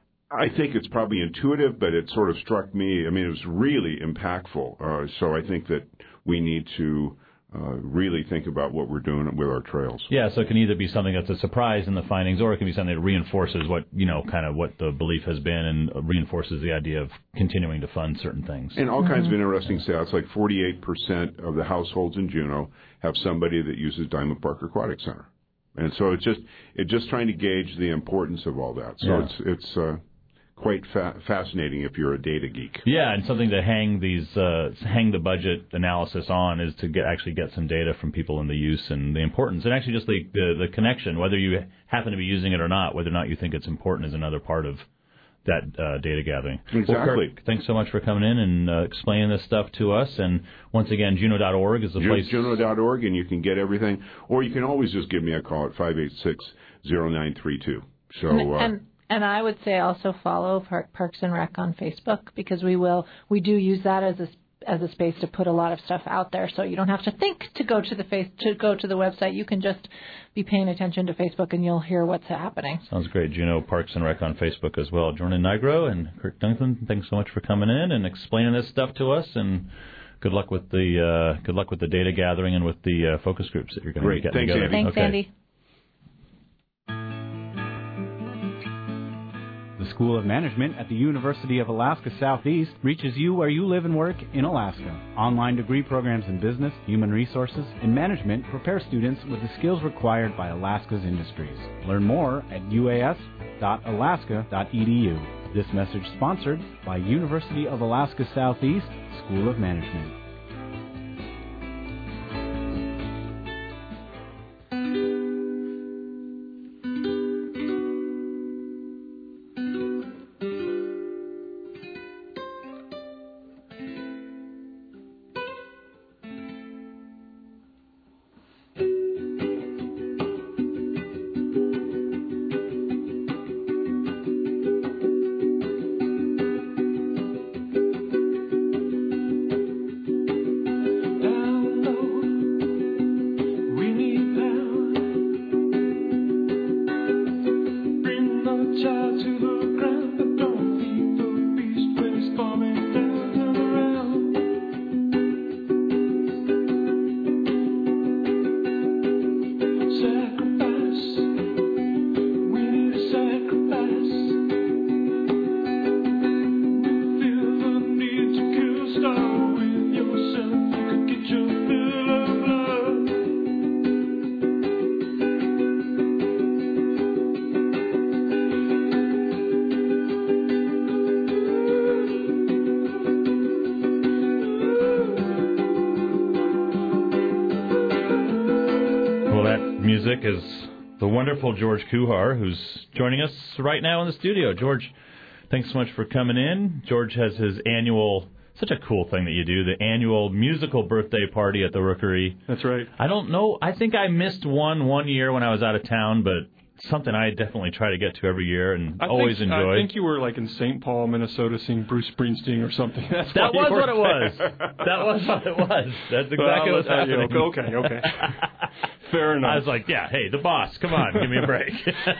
I think it's probably intuitive, but it sort of struck me, I mean, it was really impactful. Uh, so I think that we need to uh, really think about what we're doing with our trails. Yeah, so it can either be something that's a surprise in the findings, or it can be something that reinforces what, you know, kind of what the belief has been and reinforces the idea of continuing to fund certain things. And all mm-hmm. kinds of interesting stats, like forty-eight percent of the households in Juneau have somebody that uses Diamond Park Aquatic Center. And so it's just it's just trying to gauge the importance of all that. So yeah. it's it's uh, quite fa- fascinating if you're a data geek. Yeah, and something to hang these uh, hang the budget analysis on is to get actually get some data from people in the use and the importance, and actually just the, the the connection, whether you happen to be using it or not, whether or not you think it's important is another part of that uh, data gathering. Exactly. Well, Kirk, thanks so much for coming in and uh, explaining this stuff to us. And once again, Juneau dot org is the place. Juneau dot org, and you can get everything. Or you can always just give me a call at five eight six, zero nine three two. So, and, uh, and and I would say also follow Park, Parks and Rec on Facebook, because we will we do use that as a as a space to put a lot of stuff out there. So you don't have to think to go to the face to go to the website. You can just be paying attention to Facebook, and you'll hear what's happening. Sounds great. Juneau Parks and Rec on Facebook as well. Jordan Nigro and Kirk Duncan, thanks so much for coming in and explaining this stuff to us. And good luck with the uh, good luck with the data gathering and with the uh, focus groups that you're going to get Thanks, together. Andy. Thanks, okay. Andy. The School of Management at the University of Alaska Southeast reaches you where you live and work in Alaska. Online degree programs in business, human resources, and management prepare students with the skills required by Alaska's industries. Learn more at u a s dot alaska dot e d u. This message sponsored by University of Alaska Southeast School of Management. Is the wonderful George Kuhar, who's joining us right now in the studio. George, thanks so much for coming in. George has his annual, such a cool thing that you do, the annual musical birthday party at the Rookery. That's right. I don't know, I think I missed one one year when I was out of town, but something I definitely try to get to every year and I always think, enjoy. I think you were like in Saint Paul, Minnesota, seeing Bruce Springsteen or something. That's that was what it was. That was what it was. That's exactly well, what's happening. You, okay, okay. Fair enough. I was like, yeah, hey, the boss, come on, give me a break.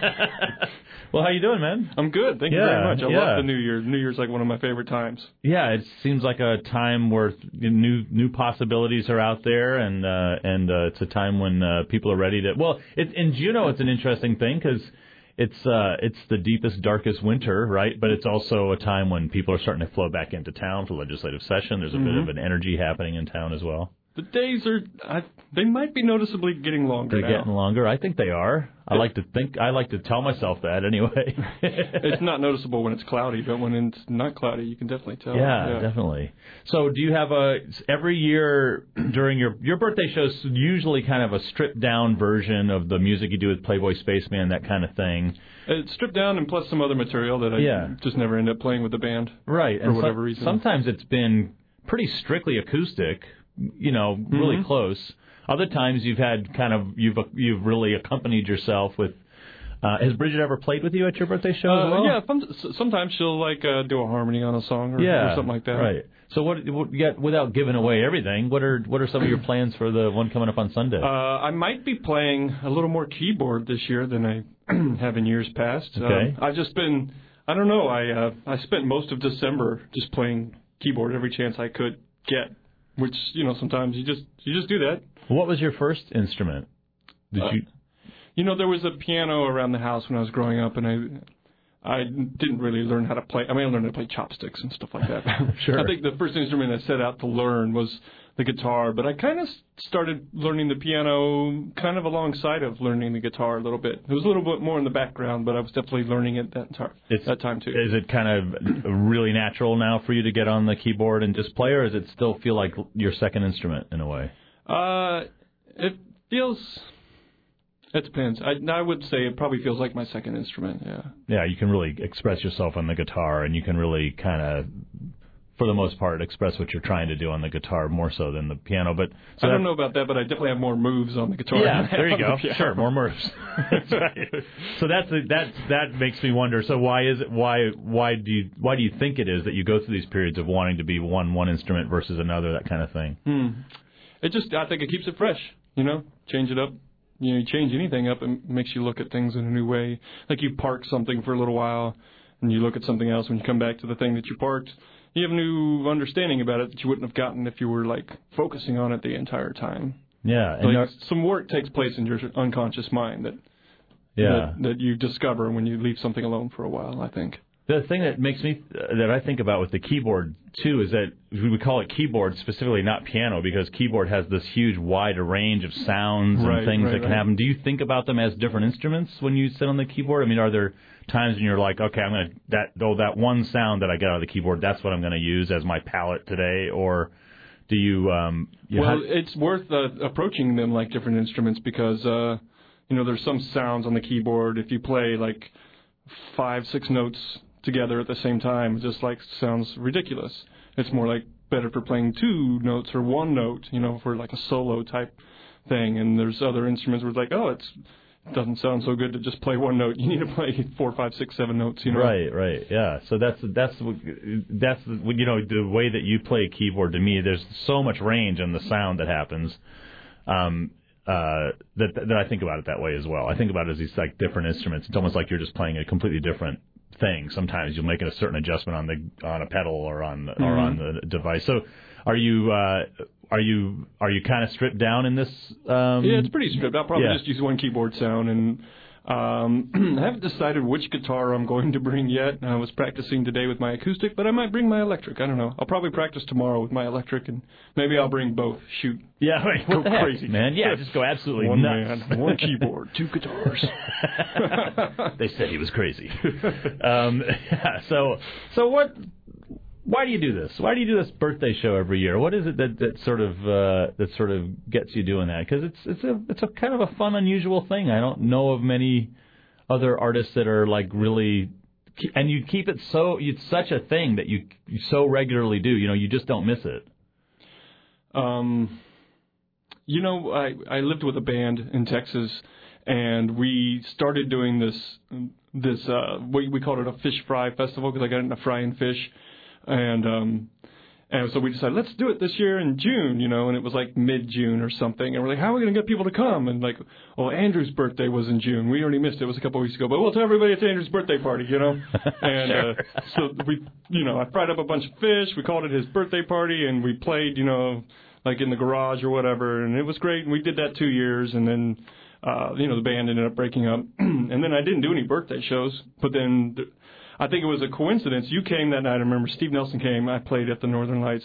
Well, how you doing, man? I'm good. Thank yeah, you very much. I yeah. love the New Year. New Year's like one of my favorite times. Yeah, it seems like a time where new new possibilities are out there, and uh, and uh, it's a time when uh, people are ready to. Well, it, in Juneau, it's an interesting thing because it's uh, it's the deepest, darkest winter, right? But it's also a time when people are starting to flow back into town for legislative session. There's a mm-hmm. bit of an energy happening in town as well. The days are, I, they might be noticeably getting longer They're now. getting longer. I think they are. I like to think, I like to tell myself that anyway. It's not noticeable when it's cloudy, but when it's not cloudy, you can definitely tell. Yeah, yeah. definitely. So do you have a, every year during your, your birthday show's usually kind of a stripped down version of the music you do with Playboy Spaceman, that kind of thing. It's stripped down and plus some other material that I yeah. just never end up playing with the band. Right. For and whatever so, reason. Sometimes it's been pretty strictly acoustic, you know, really mm-hmm. close. Other times you've had kind of, you've you've really accompanied yourself with, uh, has Bridget ever played with you at your birthday show uh, as well? Yeah, some, sometimes she'll like uh, do a harmony on a song or, yeah, or something like that. Right. So what, what you got, without giving away everything, what are what are some of your plans for the one coming up on Sunday? Uh, I might be playing a little more keyboard this year than I have in years past. Okay. Uh, I've just been, I don't know, I uh, I spent most of December just playing keyboard every chance I could get, which, you know, sometimes you just you just do that. What was your first instrument? Did uh, you? You know, there was a piano around the house when I was growing up, and I I didn't really learn how to play. I mean, I learned how to play chopsticks and stuff like that. Sure. I think the first instrument I set out to learn was the guitar, but I kind of started learning the piano kind of alongside of learning the guitar a little bit. It was a little bit more in the background, but I was definitely learning it that, tar- It's, that time too. Is it kind of really natural now for you to get on the keyboard and just play, or does it still feel like your second instrument in a way? Uh, it feels... It depends. I, I would say it probably feels like my second instrument, yeah. Yeah, you can really express yourself on the guitar, and you can really kind of, for the most part, express what you're trying to do on the guitar more so than the piano. But so I don't know about that, but I definitely have more moves on the guitar. Yeah, there you go. The Sure, more moves. That's right. So that's that that makes me wonder. So why is it why why do you why do you think it is that you go through these periods of wanting to be one one instrument versus another, that kind of thing? Hmm. It just I think it keeps it fresh. You know, change it up. You know, you change anything up, it makes you look at things in a new way. Like you park something for a little while, and you look at something else. When you come back to the thing that you parked, you have a new understanding about it that you wouldn't have gotten if you were like focusing on it the entire time. Yeah, and like are, some work takes place in your unconscious mind that yeah that, that you discover when you leave something alone for a while, I think. The thing that makes me, uh, that I think about with the keyboard, too, is that we call it keyboard, specifically not piano, because keyboard has this huge wide range of sounds and right, things right, that can right. happen. Do you think about them as different instruments when you sit on the keyboard? I mean, are there times when you're like, okay, I'm going to, that, though, that one sound that I get out of the keyboard, that's what I'm going to use as my palette today, or do you, um... You well, have... it's worth uh, approaching them like different instruments because, uh, you know, there's some sounds on the keyboard. If you play, like, five, six notes together at the same time, it just like sounds ridiculous. It's more like better for playing two notes or one note, you know, for like a solo type thing. And there's other instruments where it's like, oh, it's, it doesn't sound so good to just play one note. You need to play four, five, six, seven notes, you know. Right, right, yeah. So that's that's that's you know, the way that you play keyboard. To me, there's so much range in the sound that happens. Um, uh, that that I think about it that way as well. I think about it as these like different instruments. It's almost like you're just playing a completely different thing. Sometimes you'll make a certain adjustment on the on a pedal or on mm-hmm. or on the device. So, are you uh, are you are you kind of stripped down in this? Um, yeah, it's pretty stripped. I'll probably yeah. just use one keyboard sound, and um, I haven't decided which guitar I'm going to bring yet. I was practicing today with my acoustic, but I might bring my electric. I don't know. I'll probably practice tomorrow with my electric, and maybe I'll bring both. Shoot. Yeah, right. Go What the heck, crazy, man. Yeah, just go absolutely one nuts. man, one keyboard, two guitars. They said he was crazy. um, yeah, so, so what? Why do you do this? Why do you do this birthday show every year? What is it that, that sort of uh, that sort of gets you doing that? Because it's it's a it's a kind of a fun, unusual thing. I don't know of many other artists that are like really, and you keep it so it's such a thing that you, you so regularly do. You know, you just don't miss it. Um, you know, I I lived with a band in Texas, and we started doing this this uh, we we called it a fish fry festival because I got into frying fish. And um, and so we decided, let's do it this year in June, you know, and it was like mid-June or something. And we're like, how are we going to get people to come? And like, oh, Andrew's birthday was in June. We already missed it. It was a couple of weeks ago. But we'll tell everybody it's Andrew's birthday party, you know. And sure. uh, so we, you know, I fried up a bunch of fish. We called it his birthday party, and we played, you know, like in the garage or whatever. And it was great. And we did that two years. And then, uh, you know, the band ended up breaking up. And then I didn't do any birthday shows. But then... Th- I think it was a coincidence. You came that night. I remember Steve Nelson came. I played at the Northern Lights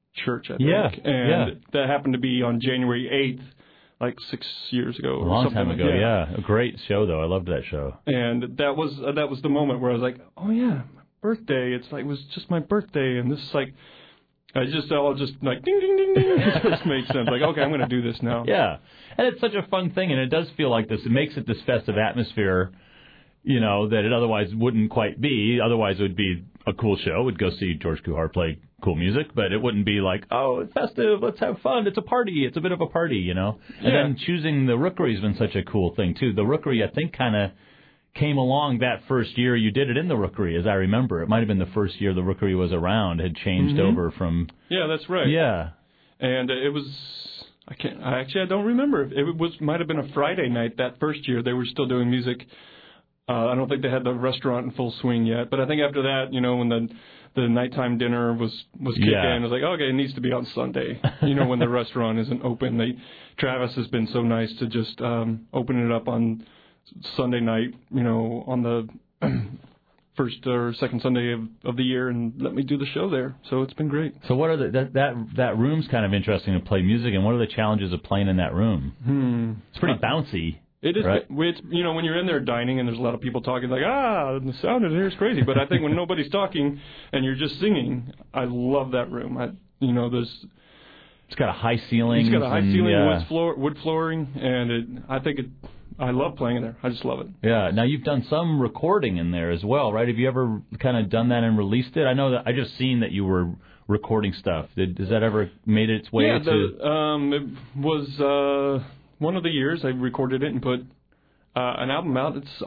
church, I think. Yeah, and yeah. that happened to be on January eighth, like six years ago. A or long something. time ago, yeah. yeah. A great show, though. I loved that show. And that was uh, that was the moment where I was like, oh, yeah, my birthday. It's like, it was just my birthday. And this is like, I just all just like, ding, ding, ding, ding. It just made sense. Like, okay, I'm going to do this now. Yeah. And it's such a fun thing, and it does feel like this. It makes it this festive atmosphere, you know, that it otherwise wouldn't quite be. Otherwise, it would be a cool show. We'd go see George Kuhar play cool music, but it wouldn't be like, oh, it's festive, let's have fun, it's a party, it's a bit of a party, you know? And yeah. then choosing the Rookery has been such a cool thing, too. The Rookery, I think, kind of came along that first year you did it in the Rookery, as I remember. It might have been the first year the Rookery was around, had changed mm-hmm. over from... Yeah, that's right. Yeah. And it was... I can't. I actually I don't remember. It was might have been a Friday night that first year. They were still doing music. Uh, I don't think they had the restaurant in full swing yet. But I think after that, you know, when the the nighttime dinner was was kicked yeah. in, I was like, okay, it needs to be on Sunday. You know, when the restaurant isn't open. They Travis has been so nice to just um, open it up on Sunday night. You know, on the first or second Sunday of, of the year, and let me do the show there. So it's been great. So what are the that that that room's kind of interesting to play music, and what are the challenges of playing in that room? Hmm. It's pretty bouncy. It is. Right? It's, you know, when you're in there dining and there's a lot of people talking, like, ah, the sound in here is crazy. But I think when nobody's talking and you're just singing, I love that room. I, you know, there's. It's got a high ceiling. It's got a high and, ceiling, yeah. wood floor, wood flooring, and it. I think it. I love playing in there. I just love it. Yeah. Now, you've done some recording in there as well, right? Have you ever kind of done that and released it? I know that I just seen that you were recording stuff. Did, has that ever made its way yeah, to... the, um, it was uh, one of the years I recorded it and put uh, an album out. It's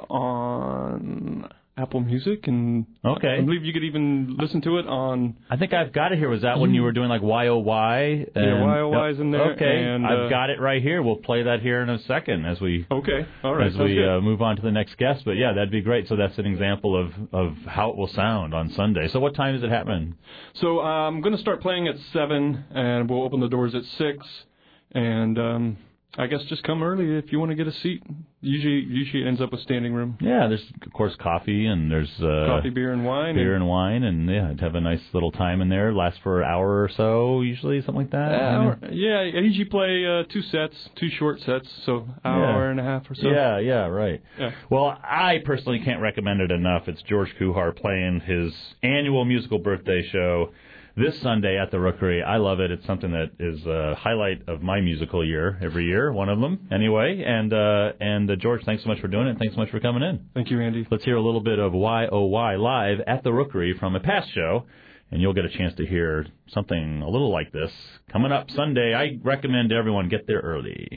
on Apple Music, and okay. I believe you could even listen to it on... I think I've got it here. Was that when you were doing like Y O Y? And, yeah, Y O Y's in there. Okay, and, uh, I've got it right here. We'll play that here in a second as we okay, all right, as we uh, move on to the next guest. But yeah, that'd be great. So that's an example of, of how it will sound on Sunday. So what time does it happen? So uh, I'm going to start playing at seven, and we'll open the doors at six, and... Um, I guess just come early if you want to get a seat. Usually, usually it ends up with standing room. Yeah, there's of course coffee and there's uh, coffee, beer, and wine. Beer and, and wine, and yeah, have a nice little time in there. Lasts for an hour or so, usually something like that. Hour, yeah, I usually play uh, two sets, two short sets, so hour yeah. and a half or so. Yeah, yeah, right. Yeah. Well, I personally can't recommend it enough. It's George Kuhar playing his annual musical birthday show this Sunday at the Rookery. I love it. It's something that is a highlight of my musical year every year, one of them anyway. And uh, and uh, George, thanks so much for doing it. Thanks so much for coming in. Thank you, Andy. Let's hear a little bit of Y O Y live at the Rookery from a past show, and you'll get a chance to hear something a little like this coming up Sunday. I recommend everyone get there early.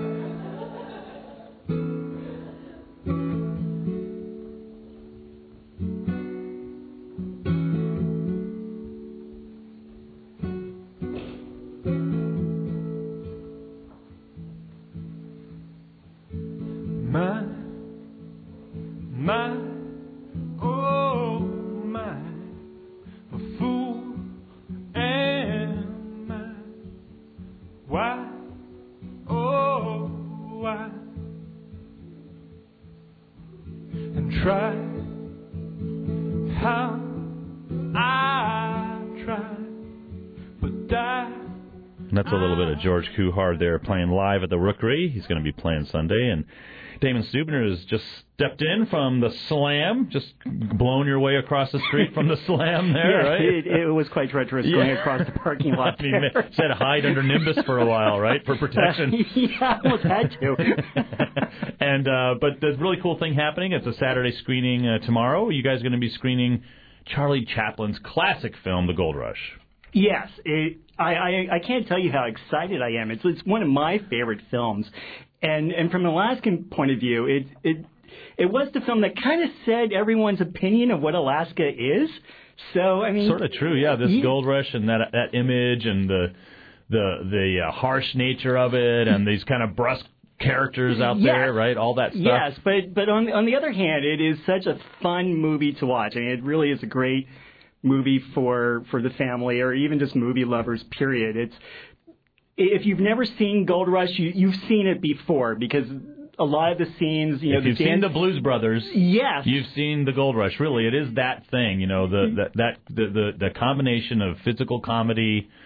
My, my, oh my, a fool am I. Why, oh why, and try how I try, but die. That's a little bit of George Kuhar there playing live at the Rookery. He's going to be playing Sunday, and Damon Stubner has just stepped in from the Slam, just blown your way across the street from the Slam there, yeah, right? It, it was quite treacherous yeah. going across the parking lot I mean, there. said hide under Nimbus for a while, right, for protection. Uh, yeah, I almost had to. and uh, but the really cool thing happening, it's a Saturday screening uh, tomorrow. You guys are going to be screening Charlie Chaplin's classic film, The Gold Rush. Yes, it, I, I I can't tell you how excited I am. It's it's one of my favorite films, and and from an Alaskan point of view, it it it was the film that kind of said everyone's opinion of what Alaska is. So I mean, sort of true, yeah. This yeah. Gold Rush and that that image and the the the uh, harsh nature of it and these kind of brusque characters out yes. there, right? All that stuff. Yes, but but on on the other hand, it is such a fun movie to watch. I mean, it really is a great movie for for the family or even just movie lovers, period. It's if you've never seen Gold Rush, you, you've seen it before because a lot of the scenes, you know, if the you've dance, seen the Blues Brothers, yes, you've seen the Gold Rush. Really, it is that thing, you know, the that, that the, the the combination of physical comedy,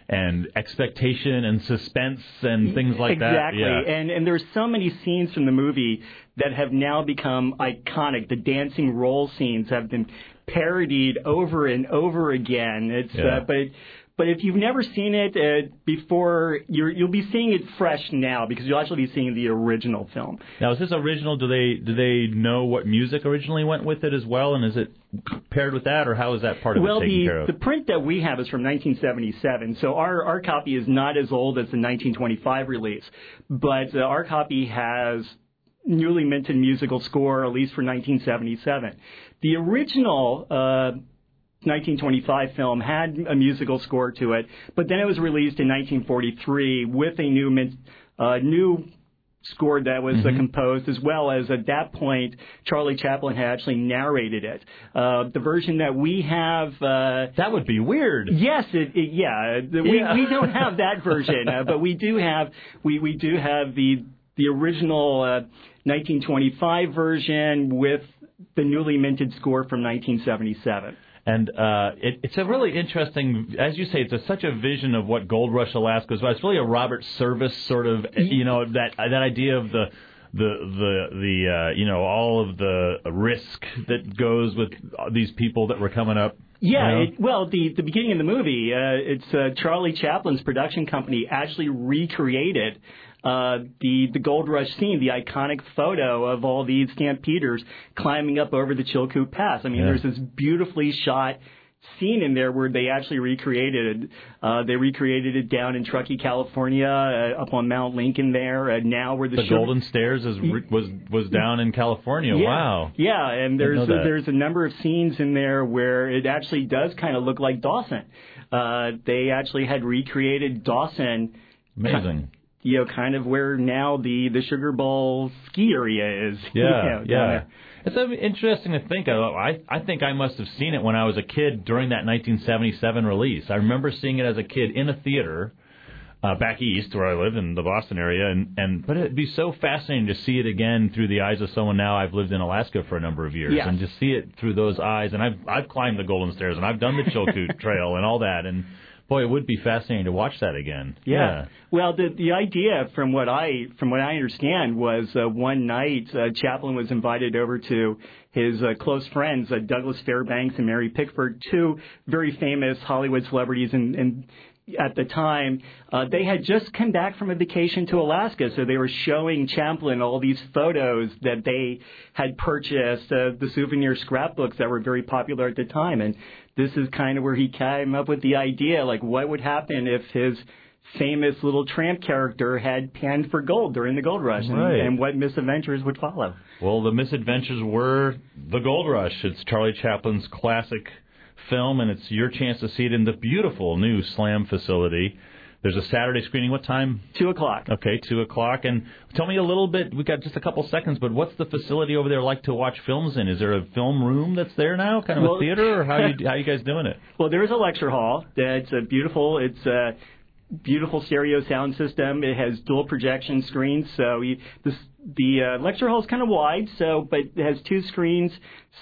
and expectation and suspense and things like exactly. that. Exactly. Yeah. And and there's so many scenes from the movie that have now become iconic. The dancing roll scenes have been parodied over and over again. It's Yeah. uh, but but if you've never seen it uh, before, you're, you'll be seeing it fresh now because you'll actually be seeing the original film. Now, is this original? Do they do they know what music originally went with it as well, and is it paired with that, or how is that part of well, it taken the, care of? the print that we have is from nineteen seventy-seven, so our, our copy is not as old as the nineteen twenty-five release, but uh, our copy has newly minted musical score, at least for nineteen seventy-seven. The original uh, nineteen twenty-five film had a musical score to it, but then it was released in nineteen forty-three with a new mint, uh, new score that was mm-hmm. uh, composed, as well as at that point Charlie Chaplin had actually narrated it. Uh, the version that we have uh, that would be weird. Yes, it, it, yeah, we yeah. we don't have that version, uh, but we do have we we do have the the original uh, nineteen twenty-five version with the newly minted score from nineteen seventy-seven. And uh, it, it's a really interesting, as you say, it's a, such a vision of what Gold Rush Alaska is. It's really a Robert Service sort of, you know, that that idea of the the the the uh, you know, all of the risk that goes with these people that were coming up. Yeah, you know? it, well, the the beginning of the movie, uh, it's uh, Charlie Chaplin's production company actually recreated uh, the the Gold Rush scene, the iconic photo of all these stampeders climbing up over the Chilkoot Pass. I mean, Yeah. there's this beautifully shot scene in there where they actually recreated it. Uh, they recreated it down in Truckee, California, uh, up on Mount Lincoln there. Uh, now where the, The sugar- Golden Stairs is, was was down in California. Yeah. Wow. Yeah, and Didn't there's know that. there's a number of scenes in there where it actually does kind of look like Dawson. Uh, they actually had recreated Dawson. Amazing. You know, kind of where now the, the Sugar Bowl ski area is. Yeah, you know, down yeah. there. It's uh, interesting to think. Of. I I think I must have seen it when I was a kid during that nineteen seventy-seven release. I remember seeing it as a kid in a theater uh, back east where I live in the Boston area, and, and but it'd be so fascinating to see it again through the eyes of someone now. I've lived in Alaska for a number of years, Yeah. and just see it through those eyes. And I've I've climbed the Golden Stairs, and I've done the Chilkoot Trail and all that, and boy, it would be fascinating to watch that again. Yeah. yeah. Well, the the idea, from what I from what I understand, was uh, one night uh, Chaplin was invited over to his uh, close friends, uh, Douglas Fairbanks and Mary Pickford, two very famous Hollywood celebrities, and. and at the time, uh, they had just come back from a vacation to Alaska, so they were showing Chaplin all these photos that they had purchased, uh, the souvenir scrapbooks that were very popular at the time. And this is kind of where he came up with the idea, like what would happen if his famous little tramp character had panned for gold during the gold rush, and, Right. and what misadventures would follow. Well, the misadventures were the Gold Rush. It's Charlie Chaplin's classic film, and it's your chance to see it in the beautiful new Slam facility. There's a Saturday screening. What time? Two o'clock. Okay, two o'clock. And tell me a little bit. We've got just a couple seconds, but what's the facility over there like to watch films in? Is there a film room that's there now, kind of Well, a theater, or how you how you guys doing it? Well, there is a lecture hall. That's a beautiful. It's a beautiful stereo sound system. It has dual projection screens, so you, the the uh, lecture hall is kind of wide. So, but it has two screens,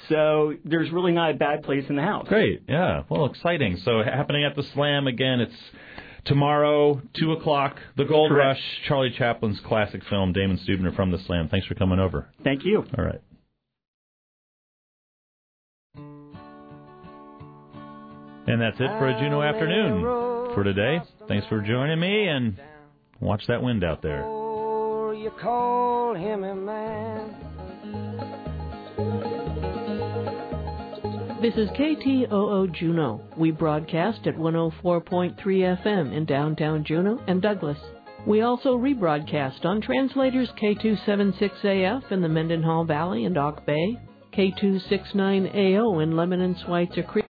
so there's really not a bad place in the house. Great, yeah. Well, exciting. So happening at the Slam again. It's tomorrow, two o'clock. The Gold Correct. Rush, Charlie Chaplin's classic film. Damon Stubner from the Slam. Thanks for coming over. Thank you. All right. And that's it for a Juneau afternoon for today. Thanks for joining me, and watch that wind out there. You call him a man. This is K T O O Juneau. We broadcast at one oh four point three F M in downtown Juneau and Douglas. We also rebroadcast on translators K two seventy-six A F in the Mendenhall Valley and Auk Bay, K two sixty-nine A O in Lemon and Schweitzer Creek,